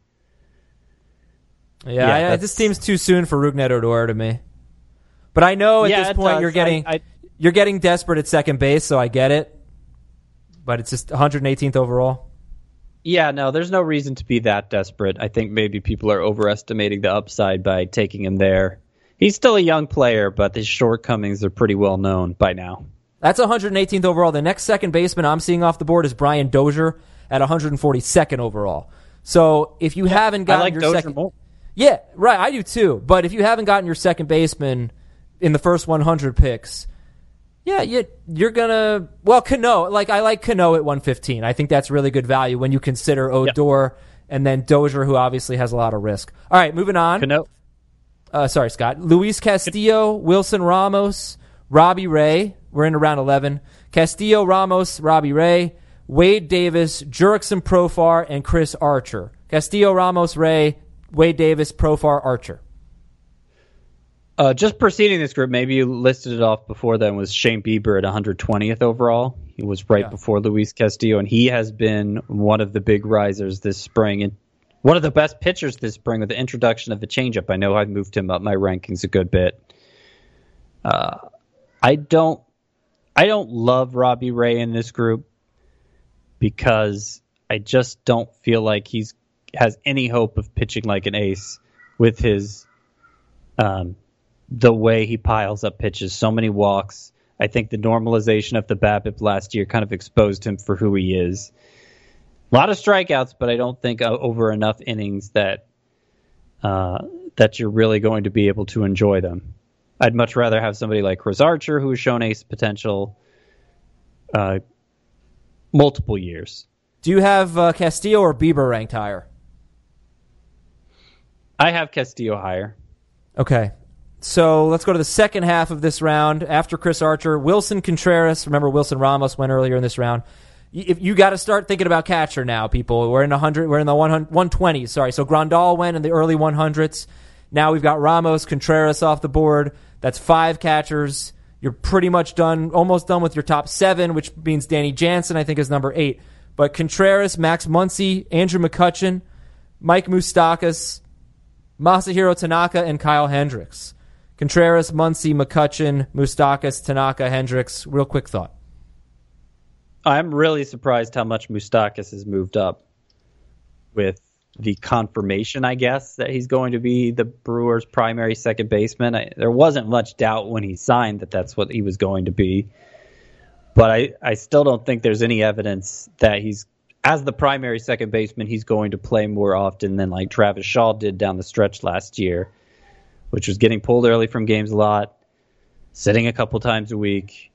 Yeah, this seems too soon for Rougned Odor to me. But I know at this point you're getting desperate at second base, so I get it. But it's just 118th overall. Yeah, no, there's no reason to be that desperate. I think maybe people are overestimating the upside by taking him there. He's still a young player, but his shortcomings are pretty well known by now. That's 118th overall. The next second baseman I'm seeing off the board is Brian Dozier at 142nd overall. So if you haven't gotten your Dozier second... more. Yeah, right, I do too. But if you haven't gotten your second baseman in the first 100 picks, Yeah, you're gonna Cano. Like I like Cano at 115. I think that's really good value when you consider Odor and then Dozier, who obviously has a lot of risk. All right, moving on. Cano. Sorry, Scott. Luis Castillo, Wilson Ramos, Robbie Ray. We're into round 11. Castillo, Ramos, Robbie Ray, Wade Davis, Jurickson Profar, and Chris Archer. Castillo, Ramos, Ray, Wade Davis, Profar, Archer. Just preceding this group, maybe you listed it off before then, was Shane Bieber at 120th overall. He was right before Luis Castillo, and he has been one of the big risers this spring and one of the best pitchers this spring with the introduction of the changeup. I know I've moved him up my rankings a good bit. I don't love Robbie Ray in this group because I just don't feel like has any hope of pitching like an ace with his the way he piles up pitches, so many walks. I think the normalization of the BABIP last year kind of exposed him for who he is. A lot of strikeouts, but I don't think over enough innings that you're really going to be able to enjoy them. I'd much rather have somebody like Chris Archer, who has shown ace potential multiple years. Do you have Castillo or Bieber ranked higher? I have Castillo higher. Okay. So let's go to the second half of this round. After Chris Archer, Wilson Contreras. Remember, Wilson Ramos went earlier in this round. If you got to start thinking about catcher now, people. We're in the 120s. Sorry. So Grandal went in the early 100s. Now we've got Ramos, Contreras off the board. That's 5 catchers. You're pretty much done, almost done with your top 7, which means Danny Jansen, I think, is number 8. But Contreras, Max Muncy, Andrew McCutchen, Mike Moustakas, Masahiro Tanaka, and Kyle Hendricks. Contreras, Muncy, McCutchen, Moustakas, Tanaka, Hendricks. Real quick thought. I'm really surprised how much Moustakas has moved up with the confirmation, I guess, that he's going to be the Brewers' primary second baseman. There wasn't much doubt when he signed that that's what he was going to be. But I still don't think there's any evidence that he's, as the primary second baseman, he's going to play more often than like Travis Shaw did down the stretch last year, which was getting pulled early from games a lot, sitting a couple times a week.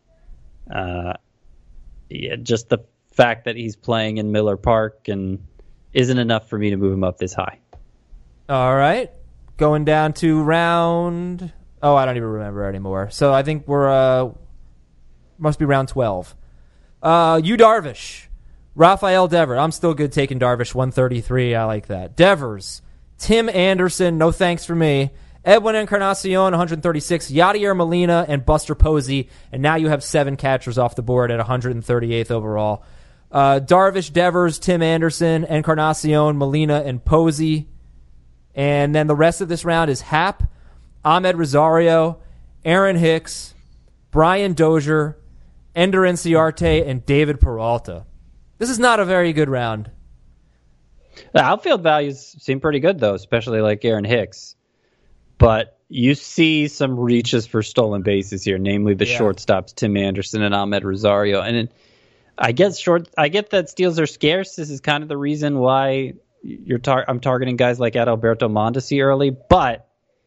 Just the fact that he's playing in Miller Park and isn't enough for me to move him up this high. All right. Going down to round... Oh, I don't even remember anymore. So I think we're... must be round 12. Yu Darvish. Rafael Devers. I'm still good taking Darvish, 133. I like that. Devers. Tim Anderson. No thanks for me. Edwin Encarnacion, 136. Yadier Molina and Buster Posey. And now you have 7 catchers off the board at 138th overall. Darvish, Devers, Tim Anderson, Encarnacion, Molina, and Posey. And then the rest of this round is Happ, Ahmed Rosario, Aaron Hicks, Brian Dozier, Ender Inciarte, and David Peralta. This is not a very good round. The outfield values seem pretty good, though, especially like Aaron Hicks. But you see some reaches for stolen bases here, namely the shortstops Tim Anderson and Ahmed Rosario. And I get that steals are scarce. This is kind of the reason why I'm targeting guys like Adalberto Mondesi early. But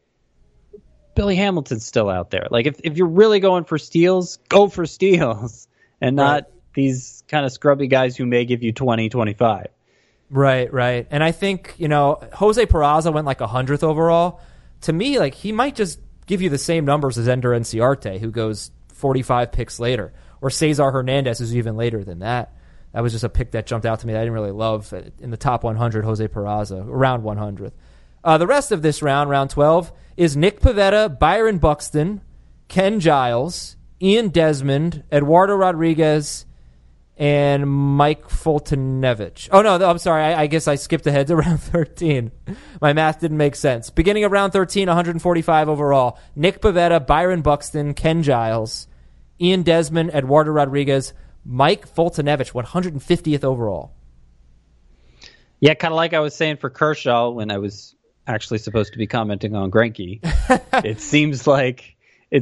Billy Hamilton's still out there. Like if you're really going for steals, go for steals and not these kind of scrubby guys who may give you 20, 25. Right. And I think, Jose Peraza went like 100th overall. To me, like he might just give you the same numbers as Ender Inciarte, who goes 45 picks later, or Cesar Hernandez, who's even later than that. That was just a pick that jumped out to me that I didn't really love in the top 100, Jose Peraza, around 100th. The rest of this round, round 12, is Nick Pivetta, Byron Buxton, Ken Giles, Ian Desmond, Eduardo Rodriguez, and Mike Fultonevich. Oh, no, I'm sorry. I guess I skipped ahead to round 13. My math didn't make sense. Beginning of round 13, 145 overall. Nick Pivetta, Byron Buxton, Ken Giles, Ian Desmond, Eduardo Rodriguez, Mike Fultonevich, 150th overall. Yeah, kind of like I was saying for Kershaw when I was actually supposed to be commenting on Greinke. It seems like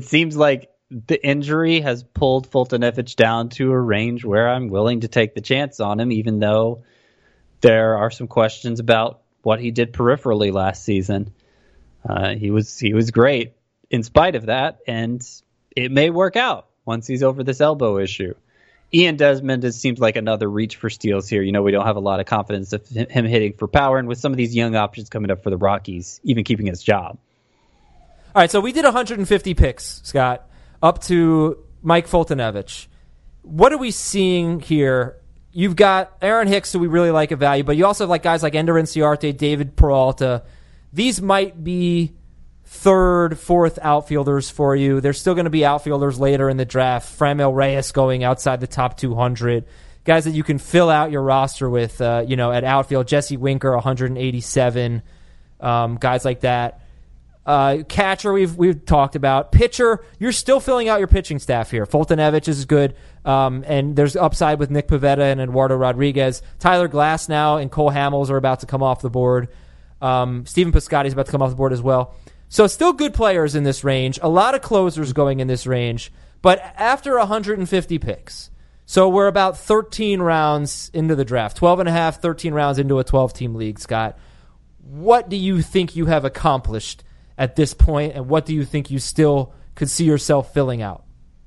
the injury has pulled Fultonevich down to a range where I'm willing to take the chance on him, even though there are some questions about what he did peripherally last season. He was great in spite of that, and it may work out. once he's over this elbow issue. Ian Desmond seems like another reach for steals here. We don't have a lot of confidence of him hitting for power, and with some of these young options coming up for the Rockies, even keeping his job. All right, so we did 150 picks, Scott, up to Mike Foltynewicz. What are we seeing here? You've got Aaron Hicks, who we really like a value, but you also have like guys like Ender Inciarte, David Peralta. These might be third, fourth outfielders for you. There's still going to be outfielders later in the draft. Franmil Reyes going outside the top 200. Guys that you can fill out your roster with, at outfield. Jesse Winker, 187. Guys like that. Catcher, we've talked about. Pitcher, you're still filling out your pitching staff here. Foltynewicz is good, and there's upside with Nick Pivetta and Eduardo Rodriguez. Tyler Glasnow and Cole Hamels are about to come off the board. Stephen Piscotty is about to come off the board as well. So still good players in this range. A lot of closers going in this range. But after 150 picks, so we're about 13 rounds into the draft, 12 and a half, 13 rounds into a 12-team league, Scott. What do you think you have accomplished at this point, and what do you think you still could see yourself filling out?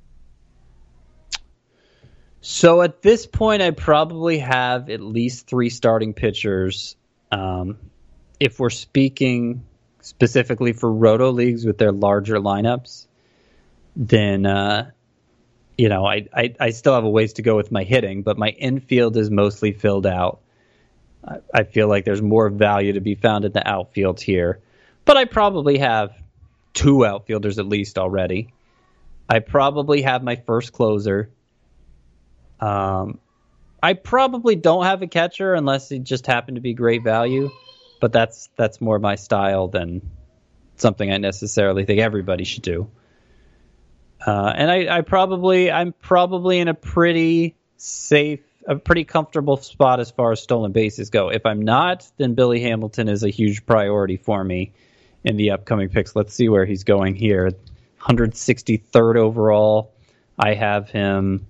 So at this point, I probably have at least 3 starting pitchers. If we're speaking specifically for roto leagues with their larger lineups, then I still have a ways to go with my hitting, but my infield is mostly filled out. I feel like there's more value to be found in the outfield here, but I probably have 2 outfielders at least already. I probably have my first closer. I probably don't have a catcher unless it just happened to be great value. But that's more my style than something I necessarily think everybody should do. And I'm probably in a pretty safe, a pretty comfortable spot as far as stolen bases go. If I'm not, then Billy Hamilton is a huge priority for me in the upcoming picks. Let's see where he's going here. 163rd overall. I have him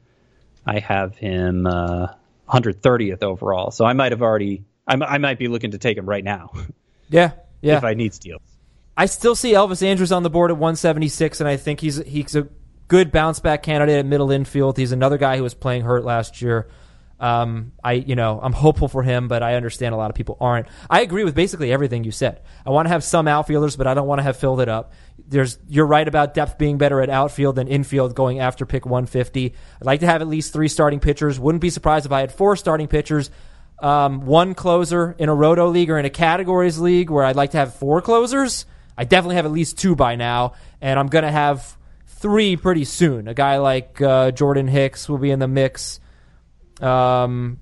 130th overall. So I might be looking to take him right now. Yeah. If I need steals. I still see Elvis Andrus on the board at 176, and I think he's a good bounce back candidate at middle infield. He's another guy who was playing hurt last year. I'm hopeful for him, but I understand a lot of people aren't. I agree with basically everything you said. I want to have some outfielders, but I don't want to have filled it up. You're right about depth being better at outfield than infield going after pick 150. I'd like to have at least 3 starting pitchers. Wouldn't be surprised if I had 4 starting pitchers. 1 closer in a roto league or in a categories league where I'd like to have 4 closers. I definitely have at least 2 by now, and I'm going to have 3 pretty soon. A guy like Jordan Hicks will be in the mix. Will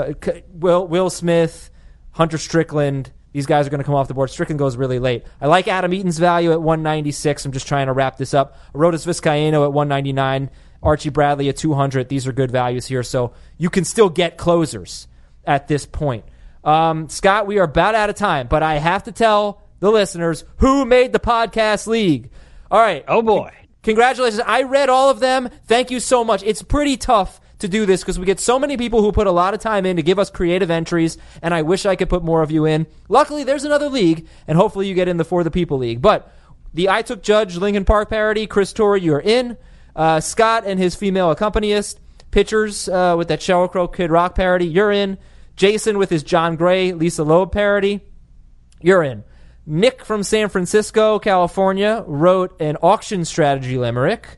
Smith, Hunter Strickland, these guys are going to come off the board. Strickland goes really late. I like Adam Eaton's value at 196. I'm just trying to wrap this up. Arodys Vizcaíno at 199. Archie Bradley at 200. These are good values here, so you can still get closers at this point. Scott, we are about out of time, but I have to tell the listeners who made the podcast league. All right. Oh, boy. Congratulations. I read all of them. Thank you so much. It's pretty tough to do this because we get so many people who put a lot of time in to give us creative entries, and I wish I could put more of you in. Luckily, there's another league, and hopefully you get in the For the People League. But the I Took Judge Lincoln Park parody, Chris Torrey, you're in. Scott and his female accompanist, pitchers with that Sheryl Crow Kid Rock parody, you're in. Jason with his John Gray, Lisa Loeb parody, you're in. Nick from San Francisco, California, wrote an auction strategy limerick.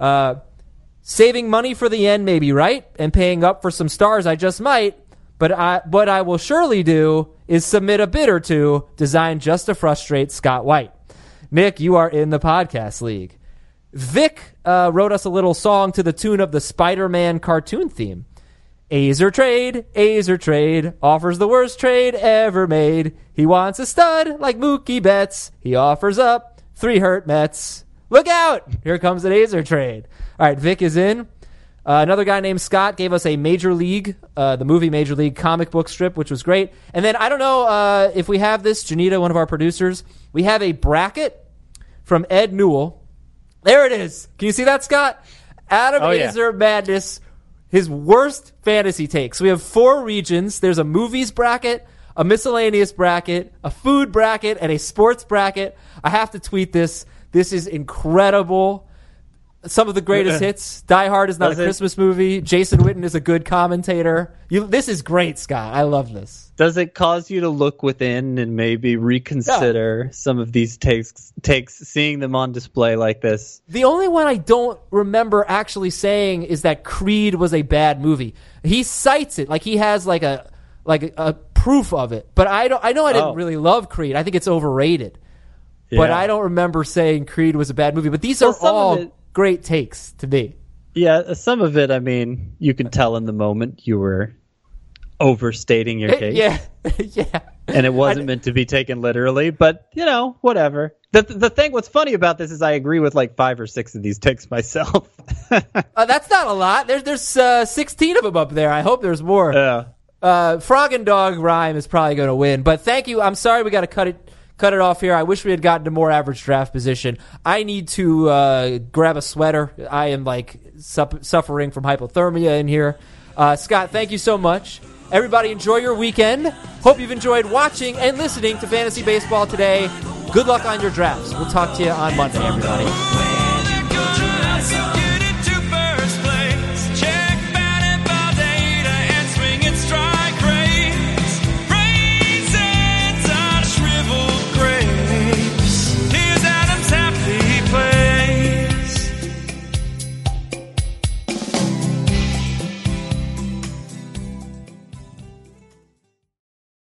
Saving money for the end may be right, and paying up for some stars I just might, but what I will surely do is submit a bid or 2 designed just to frustrate Scott White. Nick, you are in the podcast league. Vic wrote us a little song to the tune of the Spider-Man cartoon theme. Azer Trade, offers the worst trade ever made. He wants a stud like Mookie Betts. He offers up 3 hurt Mets. Look out! Here comes an Azer Trade. All right, Vic is in. Another guy named Scott gave us a Major League, the movie Major League comic book strip, which was great. And then I don't know if we have this, Janita, one of our producers, we have a bracket from Ed Newell. There it is. Can you see that, Scott? Adam Azer Madness. His worst fantasy takes. We have 4 regions. There's a movies bracket, a miscellaneous bracket, a food bracket, and a sports bracket. I have to tweet this. This is incredible. Some of the greatest hits. Die Hard is not Does a it? Christmas movie. Jason Witten is a good commentator. This is great, Scott. I love this. Does it cause you to look within and maybe reconsider some of these takes, seeing them on display like this? The only one I don't remember actually saying is that Creed was a bad movie. He cites it, like he has like a proof of it. But I know I didn't really love Creed. I think it's overrated. But I don't remember saying Creed was a bad movie. But these are all great takes to me. Yeah, some of it, I mean, you can tell in the moment you were overstating your case. Yeah, yeah. And it wasn't meant to be taken literally, but, whatever. The thing, what's funny about this is I agree with like 5 or 6 of these takes myself. That's not a lot. There's 16 of them up there. I hope there's more. Yeah. Frog and Dog rhyme is probably going to win. But thank you. I'm sorry we got to cut it off here. I wish we had gotten to more average draft position. I need to grab a sweater. I am like suffering from hypothermia in here. Scott, thank you so much. Everybody enjoy your weekend. Hope you've enjoyed watching and listening to Fantasy Baseball today. Good luck on your drafts. We'll talk to you on Monday, everybody.